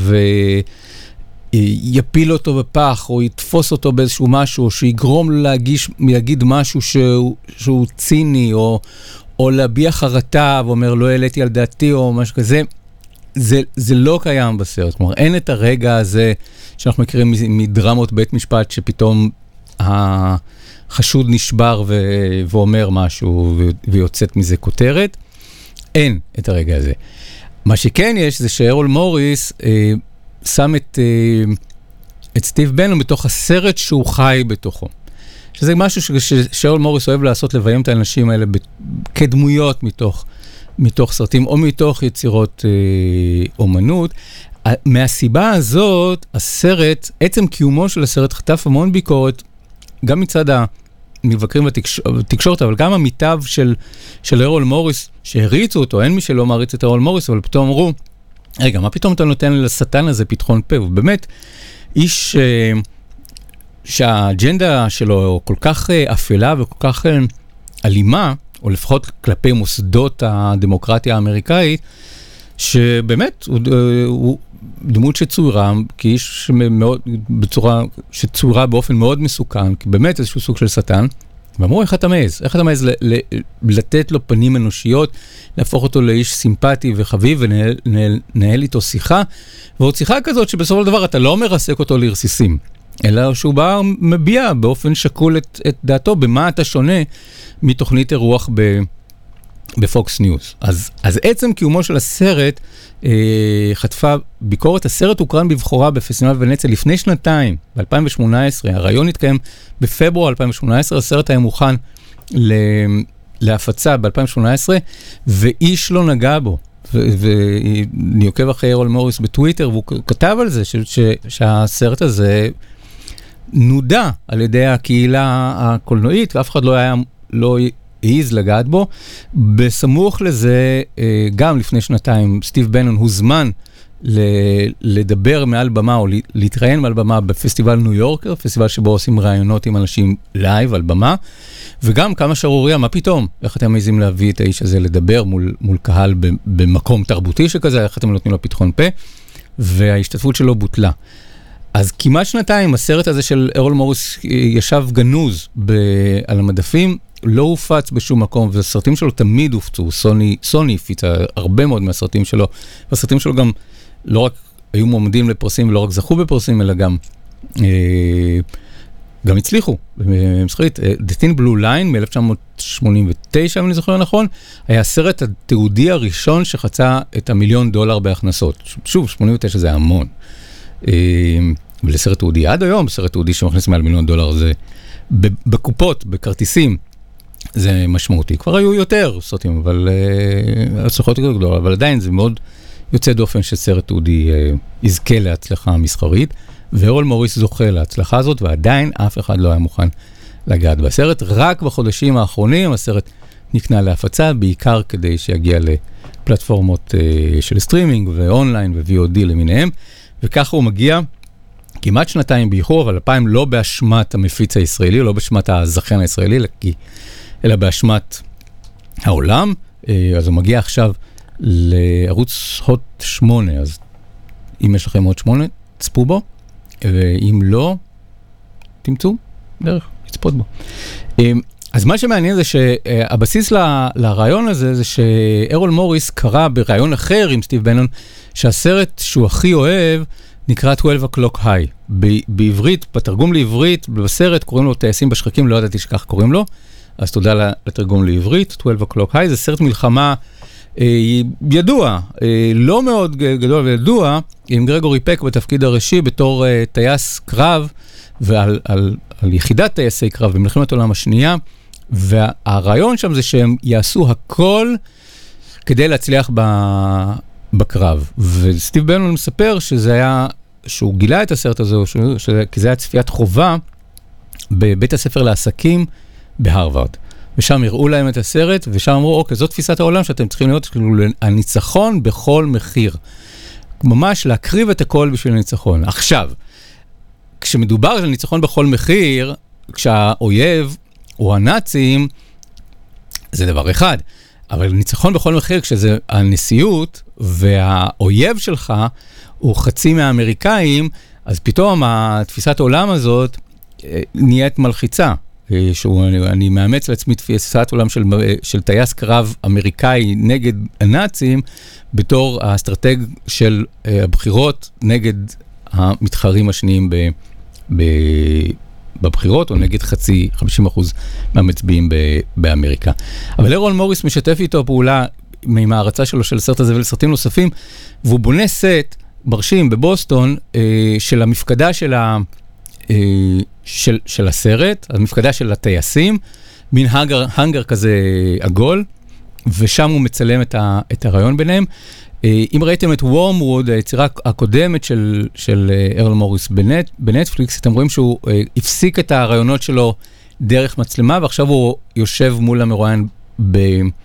Speaker 8: ויפיל אותו בפח, או יתפוס אותו באיזשהו משהו, או שיגרום לו להגיש, להגיד משהו שהוא, שהוא ציני, או, או להביע חרטה, ואומר לא העליתי על דעתי, או משהו כזה, זה, זה לא קיים בסרט. כלומר, אין את הרגע הזה שאנחנו מכירים מדרמות בית משפט, שפתאום החשוד נשבר ו- ואומר משהו ו- ויוצאת מזה כותרת. אין את הרגע הזה. מה שכן יש זה שארול מוריס אה, שם את, אה, את סטיב בנון בתוך הסרט שהוא חי בתוכו. שזה משהו ש- שארול מוריס אוהב לעשות, לביים את האנשים האלה ב- כדמויות מתוך, מתוך סרטים או מתוך יצירות אה, אומנות. מהסיבה הזאת, הסרט, עצם קיומו של הסרט חטף המון ביקורת, גם מצד המבקרים בתקשורת, אבל גם המיטב של, של ארול מוריס, שהריצו אותו, אין מי שלא מעריץ את ארול מוריס, אבל פתאום אמרו, רגע, מה פתאום אתה נותן לשטן הזה פתחון פה? ובאמת, איש אה, שהאג'נדה שלו כל כך אה, אפלה וכל כך אה, אלימה, או לפחות כלפי מוסדות הדמוקרטיה האמריקאית, שבאמת הוא, הוא דמות שצוירה, כאיש מאוד, בצורה שצוירה באופן מאוד מסוכן, כי באמת איזשהו סוג של שטן, ואמרו, איך אתה מעז? איך אתה מעז ל- ל- לתת לו פנים אנושיות, להפוך אותו לאיש סימפטי וחביב, ונהל איתו שיחה, ועוד שיחה כזאת שבסופו של דבר אתה לא מרסק אותו לרסיסים, אלא שהוא בא מביע באופן שקול את, את דעתו, במה אתה שונה מתוכנית אירוח ב... בפוקס ניוז. אז, אז עצם קיומו של הסרט אה, חטפה ביקורת. הסרט הוקרן בבחורה בפסטיבל ונציה לפני שנתיים, ב-אלפיים שמונה עשרה. הרעיון התקיים בפברואר אלפיים שמונה עשרה, הסרט היה מוכן ל, להפצה ב-אלפיים שמונה עשרה, ואיש לא נגע בו. ואני עוקב אחרי ארול מוריס בטוויטר, והוא כתב על זה, ש, ש, שהסרט הזה נודע על ידי הקהילה הקולנועית, ואף אחד לא היה... לא העיז לגעת בו. בסמוך לזה, גם לפני שנתיים, סטיב בנון הוזמן לדבר מעל במה, או להתראיין מעל במה בפסטיבל ניו יורקר, פסטיבל שבו עושים רעיונות עם אנשים לייב על במה, וגם כמה שערוריה, מה פתאום? איך אתם מעיזים להביא את האיש הזה לדבר מול, מול קהל במקום תרבותי שכזה, איך אתם נותנים לו פתחון פה, וההשתתפות שלו בוטלה. אז כמעט שנתיים, הסרט הזה של ארול מוריס ישב גנוז על המדפים, לא הופץ בשום מקום, והסרטים שלו תמיד הופצו. סוני, סוני הפיצה הרבה מאוד מהסרטים שלו, והסרטים שלו גם לא רק היו מועמדים לפרסים, ולא רק זכו בפרסים, אלא גם, אה, גם הצליחו. מסחרית, The Thin Blue Line מ-אלף תשע מאות שמונים ותשע, אם אני זוכר נכון, היה הסרט התיעודי הראשון שחצה את המיליון דולר בהכנסות. שוב, שמונים ותשע זה המון. אה, ולסרט תיעודי עד היום, סרט תיעודי שמכניס מעל מיליון דולר, זה בקופות, בכרטיסים, זה משמעותי. כבר היו יותר סרטים, אבל הצלחות יותר גדולות, אבל עדיין זה מאוד יוצא דופן שסרט תיעודי יזכה להצלחה מסחרית, וארול מוריס זוכה להצלחה הזאת, ועדיין אף אחד לא היה מוכן לגעת בסרט. רק בחודשים האחרונים הסרט נקנה להפצה, בעיקר כדי שיגיע לפלטפורמות של סטרימינג ואונליין ו-וי או די למיניהם, וככה הוא מגיע כמעט שנתיים באיחור, אבל הפעם לא באשמת המפיץ הישראלי, לא באשמת הזכיין הישראלי, אלא באשמת העולם. אז הוא מגיע עכשיו לערוץ הוט שמונה, אז אם יש לכם הוט שמונה, צפו בו, ואם לא, תמצאו דרך, תצפות בו. אז מה שמעניין זה שהבסיס לרעיון הזה, זה שארול מוריס קרא ברעיון אחר עם סטיב בנון, שהסרט שהוא הכי אוהב, נקרא שתים עשרה o'clock high. בעברית, בתרגום לעברית, בסרט קוראים לו טייסים בשחקים, לא ידעתי שכך קוראים לו, אז תודה לתרגום לעברית, שתים עשרה o'clock high, זה סרט מלחמה אה, ידוע, אה, לא מאוד גדול וידוע, עם גרגורי פק בתפקיד הראשי, בתור אה, טייס קרב, ועל על, על יחידת טייסי קרב במלחמת העולם השנייה, והרעיון שם זה שהם יעשו הכל כדי להצליח ב... בקרב. וסטיב בנון מספר שזה היה, שהוא גילה את הסרט הזה, כי זה היה צפיית חובה בבית הספר לעסקים בהרווארד. ושם הראו להם את הסרט, ושם אמרו, אוקיי, זאת תפיסת העולם שאתם צריכים להיות, כאילו, הניצחון בכל מחיר. ממש להקריב את הכל בשביל הניצחון. עכשיו, כשמדובר על ניצחון בכל מחיר, כשהאויב או הנאצים, זה דבר אחד. אבל ניצחון בכל מחיר, כשזה הנשיאות והאויב שלך הוא חצי מהאמריקאים, אז פתאום התפיסת העולם הזאת נהיית מלחיצה. שהוא, אני, אני מאמץ לעצמי תפיסת עולם של, של טייס קרב אמריקאי נגד הנאצים, בתור האסטרטג של הבחירות נגד המתחרים השניים ב, ב, בבחירות, או נגד חצי, חמישים אחוז מהמצביעים ב, באמריקה. אבל אירון מוריס משתף איתו פעולה עם ההרצה שלו של הסרט הזה ולסרטים נוספים, והוא בונה סט מרשים בבוסטון של המפקדה של ה... של, של הסרט, המפקדה של הטייסים, מין הנגר, הנגר כזה עגול, ושם הוא מצלם את, ה, את הרעיון ביניהם. אם ראיתם את וורמווד, היצירה הקודמת של, של ארל מוריס בנט, בנטפליקס, אתם רואים שהוא הפסיק את הרעיונות שלו דרך מצלמה, ועכשיו הוא יושב מול המרואיין ב,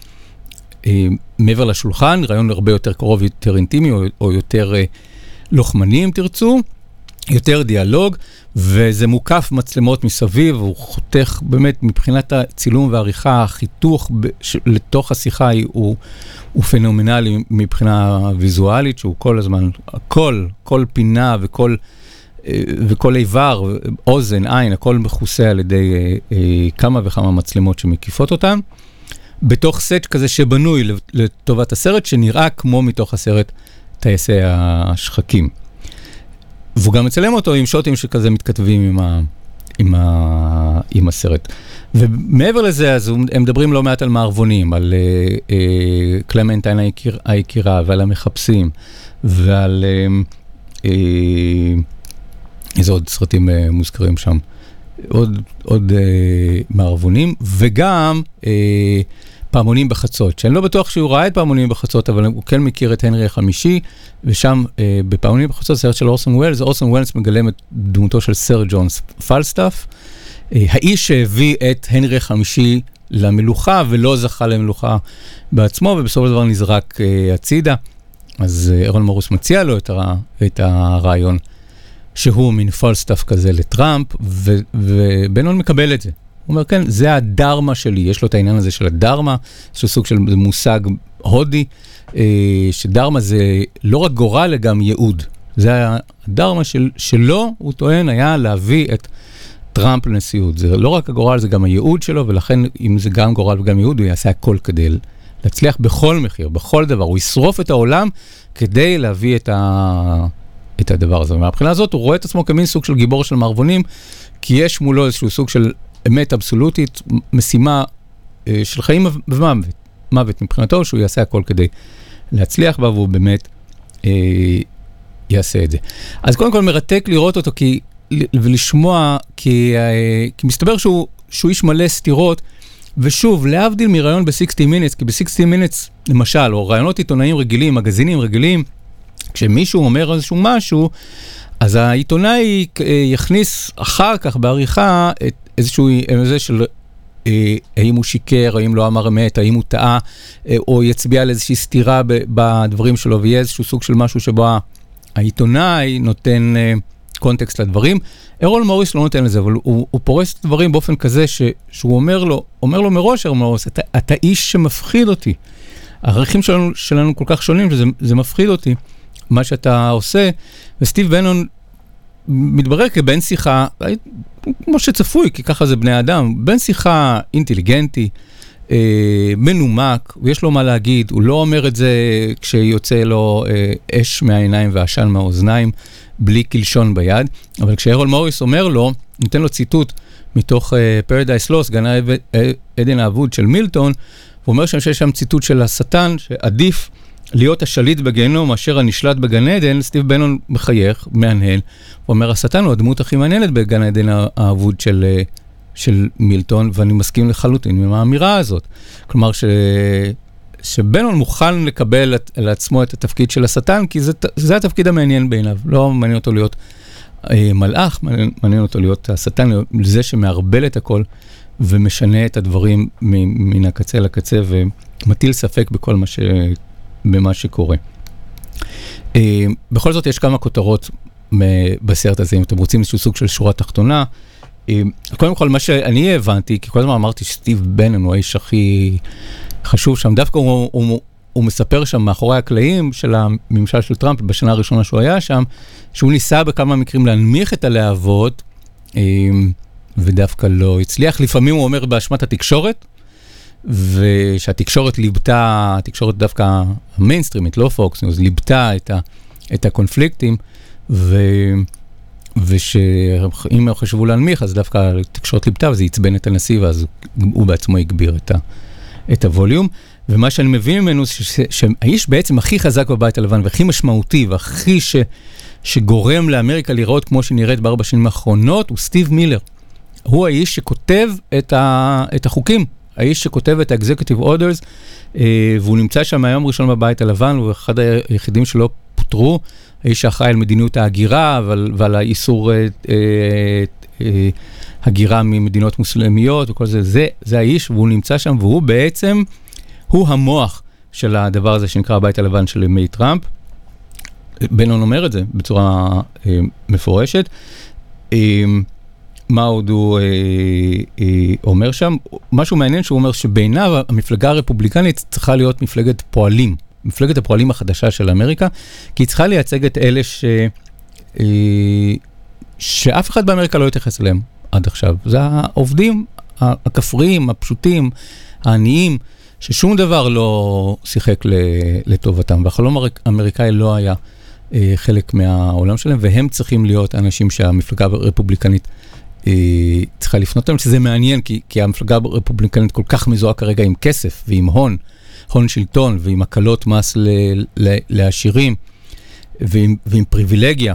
Speaker 8: מעבר לשולחן, רעיון הרבה יותר קרוב, יותר אינטימי, או, או יותר לוחמני, אם תרצו. יותר דיאלוג, וזה מוקף מצלמות מסביב, הוא חותך באמת מבחינת הצילום והעריכה, החיתוך לתוך השיחה הוא, הוא פנומנלי מבחינה ויזואלית, שהוא כל הזמן, כל, כל פינה וכל, וכל איבר, אוזן, עין, הכל מכוסה על ידי כמה וכמה מצלמות שמקיפות אותן, בתוך סט כזה שבנוי לטובת הסרט, שנראה כמו מתוך הסרט טייסי השחקים. והוא גם מצלם אותו עם שוטים שכזה מתכתבים עם, ה, עם, ה, עם הסרט. ומעבר לזה, אז הם מדברים לא מעט על מערבונים, על אה, אה, קלמנטיין היקיר, היקירה, ועל המחפשים, ועל אה, אה, איזה עוד סרטים אה, מוזכרים שם. עוד, עוד אה, מערבונים, וגם אה, פעמונים בחצות, שאני לא בטוח שהוא ראה את פעמונים בחצות, אבל הוא כן מכיר את הנרי החמישי, ושם אה, בפעמונים בחצות, סרט של אורסון ווילס, אורסון ווילס מגלם את דמותו של סר ג'ונס פלסטאף, אה, האיש שהביא את הנרי החמישי למלוכה, ולא זכה למלוכה בעצמו, ובסופו של דבר נזרק אה, הצידה, אז אה, ארל מוריס מציע לו את, הר... את הרעיון, שהוא מין פלסטאף כזה לטראמפ, ו... ובנון מקבל את זה. הוא אומר, כן, זה הדרמה שלי, יש לו את העניין הזה של הדרמה, יש לו סוג של מושג הודי, שדרמה זה לא רק גורל, אלא גם ייעוד. זה הדרמה של, שלו, הוא טוען, היה להביא את טראמפ לנשיאות. זה לא רק הגורל, זה גם הייעוד שלו, ולכן אם זה גם גורל וגם ייעוד, הוא יעשה הכל כדי להצליח בכל מחיר, בכל דבר. הוא ישרוף את העולם כדי להביא את, ה... את הדבר הזה. ומהבחינה הזאת הוא רואה את עצמו כמין סוג של גיבור של מערבונים, כי יש מולו איזשהו סוג של אמת אבסולוטית, משימה אה, של חיים ומוות, מוות מבחינתו, שהוא יעשה הכל כדי להצליח בה, והוא באמת אה, יעשה את זה. אז קודם כל מרתק לראות אותו, כי, ולשמוע, כי, אה, כי מסתבר שהוא, שהוא איש מלא סתירות, ושוב, להבדיל מרעיון ב-שישים minutes, כי ב-שישים minutes, למשל, או רעיונות עיתונאים רגילים, מגזינים רגילים, כשמישהו אומר איזשהו משהו, אז העיתונאי יכניס אחר כך בעריכה את איזשהו איזה של אה, האם הוא שיקר, האם לא אמר אמת, האם הוא טעה, אה, או יצביע על איזושהי סתירה ב- בדברים שלו, ויהיה איזשהו סוג של משהו שבו העיתונאי נותן אה, קונטקסט לדברים. ארל מוריס לא נותן לזה, אבל הוא, הוא פורס את הדברים באופן כזה ש, שהוא אומר לו, אומר לו מראש, ארל מוריס, אתה, אתה איש שמפחיד אותי. הערכים שלנו, שלנו כל כך שונים, שזה זה מפחיד אותי, מה שאתה עושה, וסטיב בנון מתברר כבן שיחה, כמו שצפוי, כי ככה זה בני אדם, בן שיחה אינטליגנטי, אה, מנומק, ויש לו מה להגיד, הוא לא אומר את זה כשיוצא לו אה, אש מהעיניים ועשן מהאוזניים, בלי קלשון ביד, אבל כשארל מוריס אומר לו, ניתן לו ציטוט מתוך אה, Paradise Lost, גן עדן האבוד של מילטון, הוא אומר שם שיש שם ציטוט של השטן, שעדיף להיות השליט בגיהנום מאשר הנשלט בגן עדן. סטיב בנון מחייך, מהנהן, הוא אומר, השטן הוא הדמות הכי מעניינת בגן עדן האבוד של, של מילטון, ואני מסכים לחלוטין עם האמירה הזאת. כלומר, ש, שבנון מוכן לקבל לעצמו את התפקיד של השטן, כי זה, זה התפקיד המעניין בעיניו. לא מעניין אותו להיות אה, מלאך, מעניין, מעניין אותו להיות השטן, זה שמערבל את הכל, ומשנה את הדברים מן הקצה לקצה, ומטיל ספק בכל מה ש... במה שקורה. בכל זאת יש כמה כותרות בסרט הזה, אם אתם רוצים איזשהו סוג של שורה תחתונה, קודם כל, מה שאני הבנתי, כי כל הזמן אמרתי שסטיב בנון הוא האיש הכי חשוב שם, דווקא הוא, הוא, הוא מספר שם מאחורי הקלעים של הממשל של טראמפ, בשנה הראשונה שהוא היה שם, שהוא ניסה בכמה מקרים להנמיך את הלהבות, ודווקא לא הצליח. לפעמים הוא אומר באשמת התקשורת, ושהתקשורת ליבטה, התקשורת דווקא המיינסטרימית, לא פוקס ניוז, ליבטה את, ה, את הקונפליקטים, ו, ושאם הם חשבו להנמיך, אז דווקא התקשורת ליבטה, וזה יצבן את הנשיא, ואז הוא בעצמו יגביר את, ה, את הווליום. ומה שאני מבין ממנו, ש, שהאיש בעצם הכי חזק בבית הלבן, והכי משמעותי, והכי ש, שגורם לאמריקה לראות כמו שנראית בארבע שנים האחרונות, הוא סטיב מילר. הוא האיש שכותב את, ה, את החוקים. האיש שכותב את ה-Executive Orders, והוא נמצא שם מהיום ראשון בבית הלבן, הוא אחד היחידים שלא פוטרו, האיש שאחראי על מדיניות ההגירה, ועל, ועל האיסור אה, אה, הגירה ממדינות מוסלמיות, וכל זה, זה, זה האיש, והוא נמצא שם, והוא בעצם, הוא המוח של הדבר הזה שנקרא הבית הלבן של ימי טראמפ. בנון אומר את זה בצורה אה, מפורשת. אה, מה עוד הוא אה, אה, אומר שם? משהו מעניין שהוא אומר שבעיניו המפלגה הרפובליקנית צריכה להיות מפלגת פועלים, מפלגת הפועלים החדשה של אמריקה, כי היא צריכה לייצג את אלה ש, אה, שאף אחד באמריקה לא יתייחס אליהם עד עכשיו. זה העובדים הכפריים, הפשוטים, העניים, ששום דבר לא שיחק לטובתם, והחלום האמריקאי לא היה אה, חלק מהעולם שלהם, והם צריכים להיות אנשים שהמפלגה הרפובליקנית צריכה לפנות להם, שזה מעניין, כי, כי המפלגה הרפובליקנית כל כך מזוהה כרגע עם כסף ועם הון, הון שלטון ועם הקלות מס ל, ל, לעשירים ועם, ועם פריבילגיה.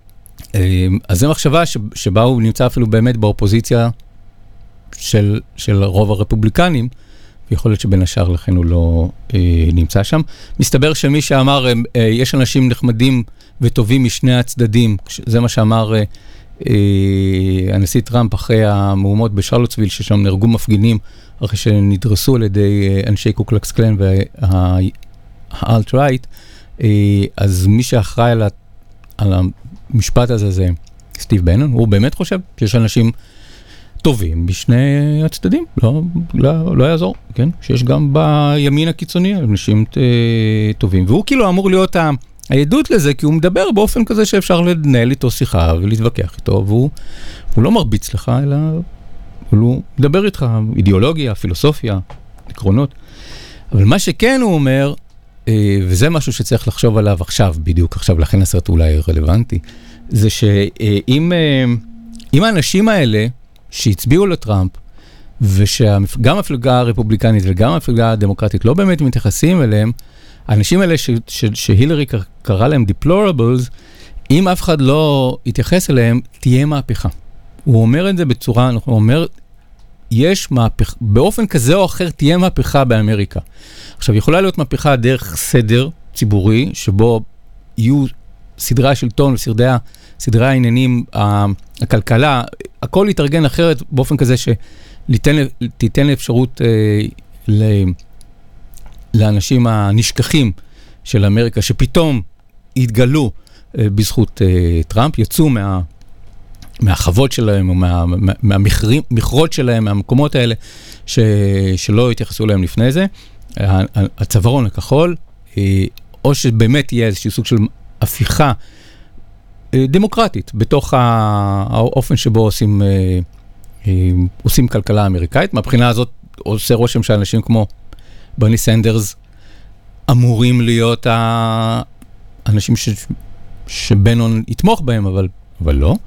Speaker 8: אז זו מחשבה שבה הוא נמצא אפילו באמת באופוזיציה של, של רוב הרפובליקנים, ויכול להיות שבין השאר לכן הוא לא אה, נמצא שם. מסתבר שמי שאמר, אה, יש אנשים נחמדים וטובים משני הצדדים, זה מה שאמר אה, הנשיא טראמפ אחרי המהומות בשרלוטסוויל, ששם נהרגו מפגינים אחרי שנדרסו על ידי אנשי קוקלקס קלן והאלט-רייט. אז מי שאחראי על, על המשפט הזה זה סטיב בנון. הוא באמת חושב שיש אנשים טובים בשני הצדדים, לא, לא, לא יעזור, כן? שיש גם בימין הקיצוני אנשים טובים, והוא כאילו אמור להיות ה... העדות לזה, כי הוא מדבר באופן כזה שאפשר לנהל איתו שיחה ולהתווכח איתו, והוא הוא לא מרביץ לך, אלא הוא מדבר איתך אידיאולוגיה, פילוסופיה, עקרונות. אבל מה שכן הוא אומר, וזה משהו שצריך לחשוב עליו עכשיו, בדיוק עכשיו, לכן הסרט אולי רלוונטי, זה שאם אם האנשים האלה שהצביעו לטראמפ, ושגם המפלגה הרפובליקנית וגם המפלגה הדמוקרטית לא באמת מתייחסים אליהם, האנשים האלה ש, ש, שהילרי קרא להם deplorables, אם אף אחד לא יתייחס אליהם, תהיה מהפכה. הוא אומר את זה בצורה, הוא אומר, יש מהפכה, באופן כזה או אחר תהיה מהפכה באמריקה. עכשיו, יכולה להיות מהפכה דרך סדר ציבורי, שבו יהיו סדרי השלטון וסדרי סדרי העניינים, הכלכלה, הכל יתארגן אחרת באופן כזה שתיתן לאפשרות אה, ל... לאנשים הנשכחים של אמריקה, שפתאום התגלו אה, בזכות אה, טראמפ, יצאו מה, מהחוות שלהם, או מה, מה, מהמכרות שלהם, מהמקומות האלה, ש, שלא התייחסו להם לפני זה, הצווארון הכחול, אה, או שבאמת יהיה איזשהו סוג של הפיכה אה, דמוקרטית, בתוך האופן שבו עושים, אה, אה, עושים כלכלה אמריקאית. מהבחינה הזאת עושה רושם שאנשים כמו ברני סנדרס אמורים להיות האנשים ש... שבנון יתמוך בהם, אבל, אבל לא.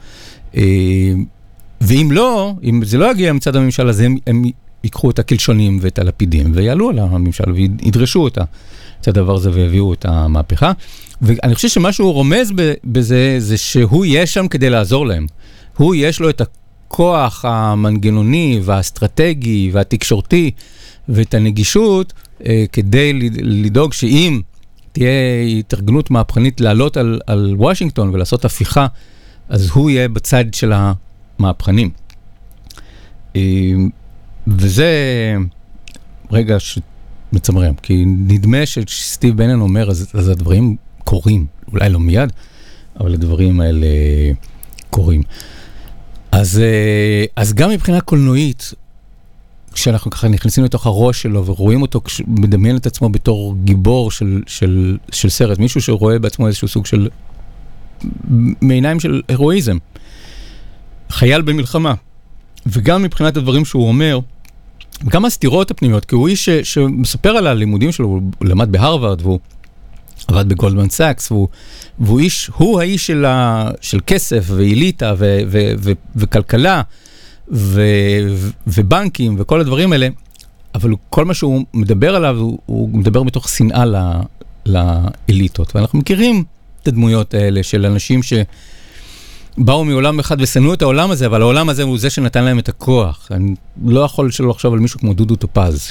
Speaker 8: ואם לא, אם זה לא יגיע מצד הממשל הזה, הם, הם ייקחו את הקלשונים ואת הלפידים ויעלו על הממשל וידרשו את, ה... את הדבר הזה והביאו את המהפכה. ואני חושב שמשהו רומז בזה, זה שהוא יש שם כדי לעזור להם. הוא יש לו את הכוח המנגנוני והאסטרטגי והתקשורתי ואת הנגישות, אה, כדי לדאוג שאם תהיה התארגנות מהפכנית לעלות על, על וושינגטון ולעשות הפיכה, אז הוא יהיה בצד של המהפכנים. אה, וזה רגע שמצמרם, כי נדמה שסטיב בנון אומר, אז, אז הדברים קורים, אולי לא מיד, אבל הדברים האלה קורים. אז, אז גם מבחינה קולנועית, כשאנחנו ככה נכנסים לתוך הראש שלו ורואים אותו, מדמיין את עצמו בתור גיבור של, של, של סרט, מישהו שרואה בעצמו איזשהו סוג של, מעיניים של הרואיזם, חייל במלחמה, וגם מבחינת הדברים שהוא אומר, וגם הסתירות הפנימיות, כי הוא איש ש, שמספר על הלימודים שלו, הוא למד בהרווארד, והוא עבד בגולדמן סאקס, והוא, והוא איש, הוא האיש של, ה, של כסף ואליטה ו, ו, ו, וכלכלה, ו, ו, ובנקים וכל הדברים האלה, אבל כל מה שהוא מדבר עליו, הוא, הוא מדבר מתוך שנאה ל, לאליטות. ואנחנו מכירים את הדמויות האלה של אנשים שבאו מעולם אחד ושנאו את העולם הזה, אבל העולם הזה הוא זה שנתן להם את הכוח. אני לא יכול שלא לחשוב על מישהו כמו דודו טופז,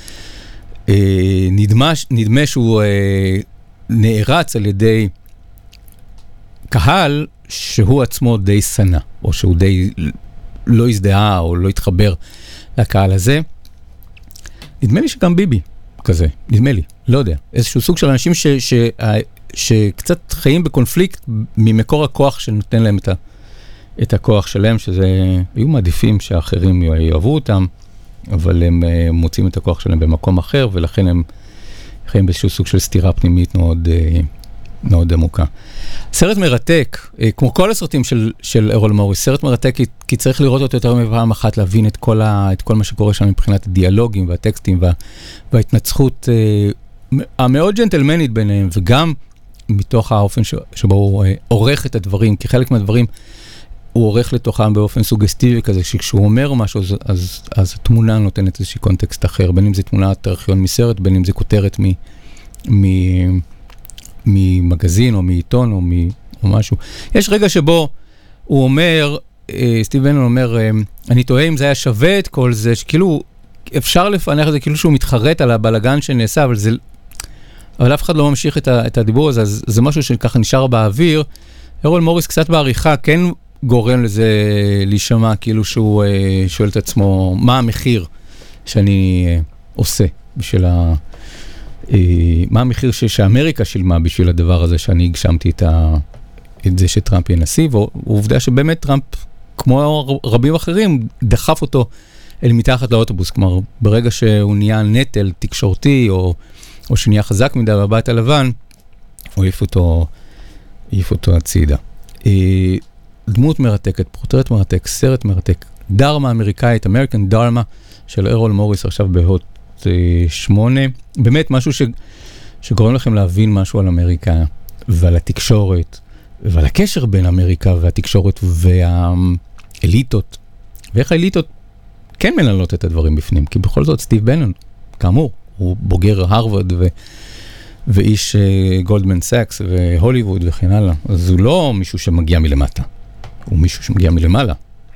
Speaker 8: שנדמה נדמה שהוא נערץ על ידי קהל שהוא עצמו די שנא, או שהוא די לא הזדהה או לא התחבר לקהל הזה. נדמה לי שגם ביבי כזה, נדמה לי, לא יודע. איזשהו סוג של אנשים ש, ש, שקצת חיים בקונפליקט ממקור הכוח שנותן להם את, ה, את הכוח שלהם, שזה, היו מעדיפים שאחרים יאהבו אותם, אבל הם מוצאים את הכוח שלהם במקום אחר, ולכן הם חיים באיזשהו סוג של סתירה פנימית מאוד, מאוד עמוקה. סרט מרתק, כמו כל הסרטים של, של ארול מוריס, סרט מרתק כי, כי צריך לראות אותו יותר מפעם אחת, להבין את כל, ה, את כל מה שקורה שם מבחינת הדיאלוגים והטקסטים וה, וההתנצחות המאוד ג'נטלמנית ביניהם, וגם מתוך האופן ש, שבו הוא עורך את הדברים, כי חלק מהדברים הוא עורך לתוכם באופן סוגסטיבי כזה, שכשהוא אומר משהו, אז, אז, אז התמונה נותנת איזושהי קונטקסט אחר, בין אם זה תמונת ארכיון מסרט, בין אם זה כותרת מ... מ ממגזין או מעיתון או, מ, או משהו. יש רגע שבו הוא אומר, סטיב בנון אומר, אני טועה אם זה היה שווה את כל זה, שכאילו אפשר לפענח את זה, כאילו שהוא מתחרט על הבלגן שנעשה, אבל זה, אבל אף אחד לא ממשיך את, ה, את הדיבור הזה, אז זה משהו שככה נשאר באוויר. ארול מוריס קצת בעריכה כן גורם לזה להישמע, כאילו שהוא שואל את עצמו, מה המחיר שאני עושה בשביל ה... מה המחיר שאמריקה שילמה בשביל הדבר הזה שאני הגשמתי את, ה... את זה שטראמפ ינשיא, ועובדה שבאמת טראמפ, כמו רבים אחרים, דחף אותו אל מתחת לאוטובוס, כלומר, ברגע שהוא נהיה נטל תקשורתי, או, או שנהיה חזק מדי בבית הלבן, הוא העיף אותו, העיף אותו הצידה. דמות מרתקת, פרוטרט מרתק, סרט מרתק, דרמה אמריקאית, אמריקן דרמה, של ארול מוריס עכשיו בהוט שמונה, באמת משהו ש, שגורם לכם להבין משהו על אמריקה ועל התקשורת ועל הקשר בין אמריקה והתקשורת והאליטות, ואיך האליטות כן מנהלות את הדברים בפנים, כי בכל זאת סטיב בנון, כאמור, הוא בוגר הרווארד ו, ואיש גולדמן סאקס והוליווד וכן הלאה, אז הוא לא מישהו שמגיע מלמטה, הוא מישהו שמגיע מלמעלה.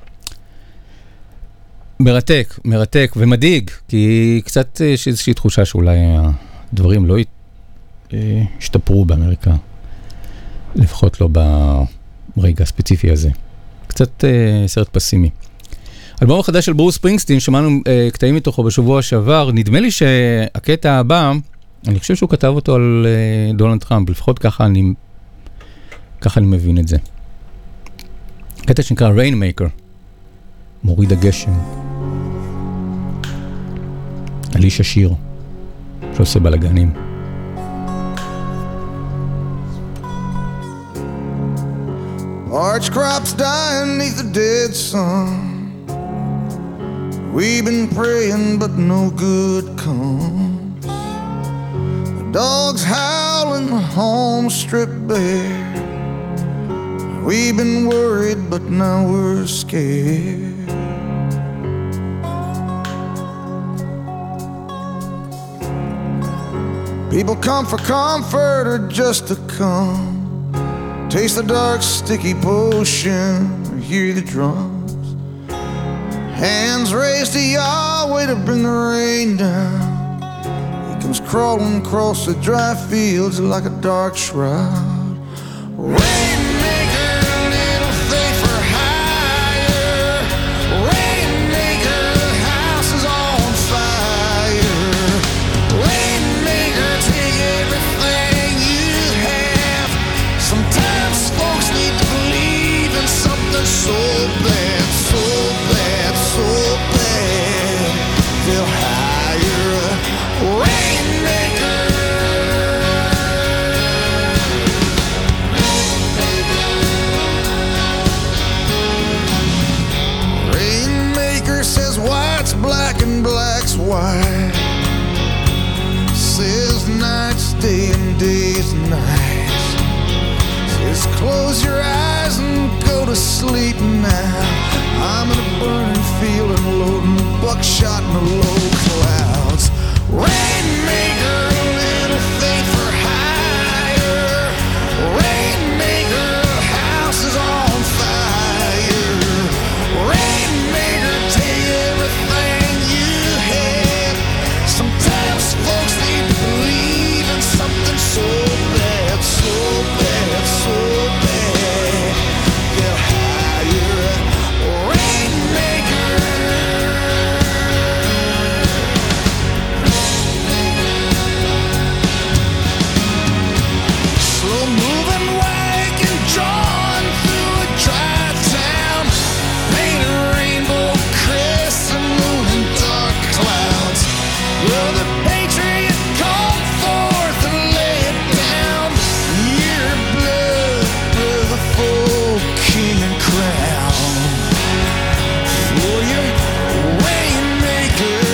Speaker 8: מרתק, מרתק ומדאיג, כי קצת יש איזושהי תחושה שאולי הדברים לא ישתפרו באמריקה, לפחות לא ברגע הספציפי הזה. קצת סרט פסימי. אלבום החדש של ברוס ספרינגסטין, שמענו קטעים מתוכו בשבוע שעבר, נדמה לי שהקטע הבא, אני חושב שהוא כתב אותו על דונלד טראמפ, לפחות ככה אני, ככה אני מבין את זה. קטע שנקרא Rainmaker, מוריד הגשם. על איש עשיר שעושה בלגנים.
Speaker 7: Arch crops dying neath the dead sun. We've been praying but no good comes. The dogs howling, the home stripped bare. We've been worried but now we're scared. People come for comfort or just to come. Taste the dark, sticky potion, or hear the drums. Hands raised to Yahweh to bring the rain down. He comes crawling across the dry fields like a dark shroud. Rainmaker, little thing for hire. Rainmaker, the house is on fire. Rainmaker, take everything you have. Sometimes folks need to believe in something so bad. they'll hire a rainmaker. Rainmaker says white's black and black's white. Says nights day and days nights. Says close your eyes and go to sleep now. I'm in a burning field and loading buckshot in the low clouds. Rainmaker, a little faith for hire. Rainmaker, house is on fire. Rainmaker, take everything you have. Sometimes folks need to believe in something so bad, so bad, so bad. They'll hire a rainmaker. Slow moving wagon drawn through a dry town. Paint a rainbow crescent moon and dark clouds. Will the patriot come forth and lay it down? Your blood, brother, for king and crown. For your rainmaker.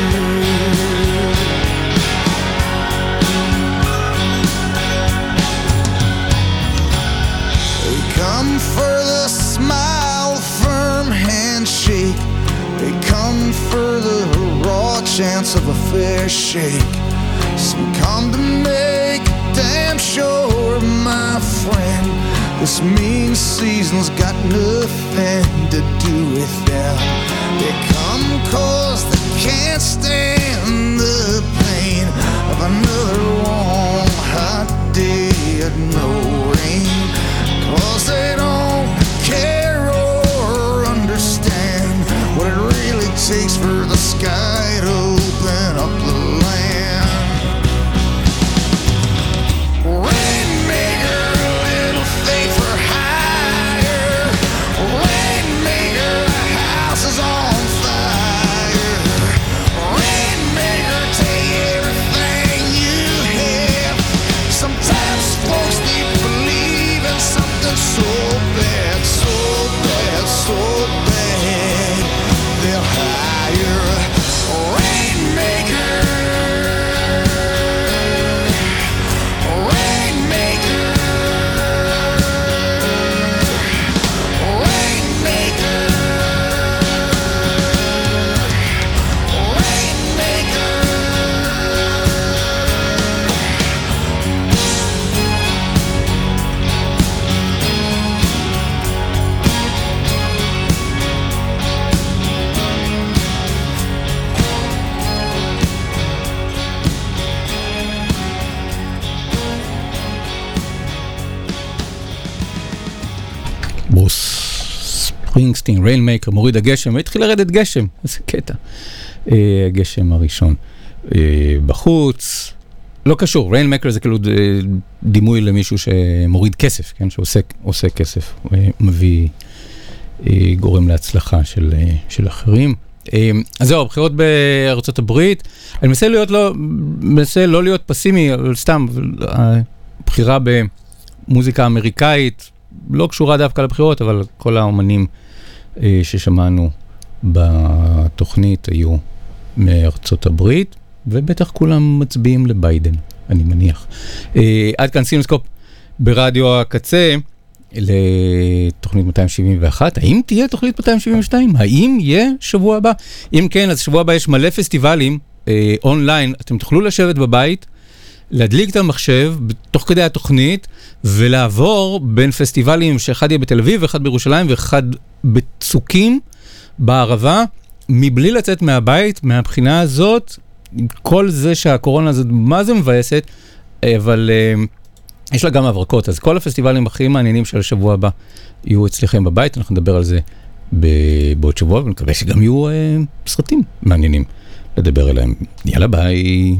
Speaker 7: They come for the smile, firm handshake. They come for the raw chance of a fair shake. Some come to make damn sure, my friend, this mean season's got nothing to do with them. They come cause they can't stand the pain of another long hot day and no rain. Cause they don't care or understand what it really takes for the sky to open up the land. Rainmaker, little faith for hire. Rainmaker, house is on fire. Rainmaker, take everything you have. Sometimes folks need to believe in something so bad, so bad, so bad. They'll hire a rainmaker. A rainmaker. A rainmaker. A rainmaker.
Speaker 8: ברוס ספרינגסטין, ריינמייקר, מוריד הגשם, והתחיל לרדת גשם, איזה קטע. אה, הגשם הראשון. אה, בחוץ, לא קשור, ריינמייקר זה כאילו ד- דימוי למישהו שמוריד כסף, כן? שעושה עושה כסף, אה, מביא, אה, גורם להצלחה של, אה, של אחרים. אה, אז זהו, הבחירות בארצות הברית, אני מנסה להיות לא, מנסה לא להיות פסימי, אבל סתם, הבחירה במוזיקה אמריקאית, לא קשורה דווקא לבחירות, אבל כל האומנים אה, ששמענו בתוכנית היו מארצות הברית, ובטח כולם מצביעים לביידן, אני מניח. אה, עד כאן סינוסקופ ברדיו הקצה, לתוכנית מאתיים שבעים ואחת. האם תהיה תוכנית מאתיים שבעים ושתיים? האם יהיה שבוע הבא? אם כן, אז שבוע הבא יש מלא פסטיבלים אה, אונליין, אתם תוכלו לשבת בבית, להדליק את המחשב תוך כדי התוכנית, ולעבור בין פסטיבלים שאחד יהיה בתל אביב, ואחד בירושלים, ואחד בצוקים בערבה, מבלי לצאת מהבית, מהבחינה הזאת, כל זה שהקורונה הזאת, מה זה מבאסת, אבל uh, יש לה גם הברקות, אז כל הפסטיבלים הכי מעניינים של השבוע הבא, יהיו אצלכם בבית, אנחנו נדבר על זה בעוד שבוע, ונקווה שגם יהיו uh, סרטים מעניינים לדבר אליהם. יאללה ביי.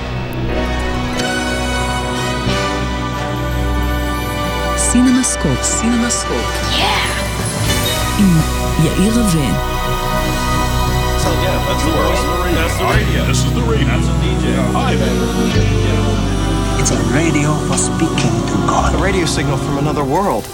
Speaker 1: סינמסקופ, סינמסקופ. עם יאיר רווה.
Speaker 6: So yeah, that's the world's best the radio. This is the radio. That's a D J. Hi, man.
Speaker 9: It's a radio for speaking to God.
Speaker 10: A radio signal from another world.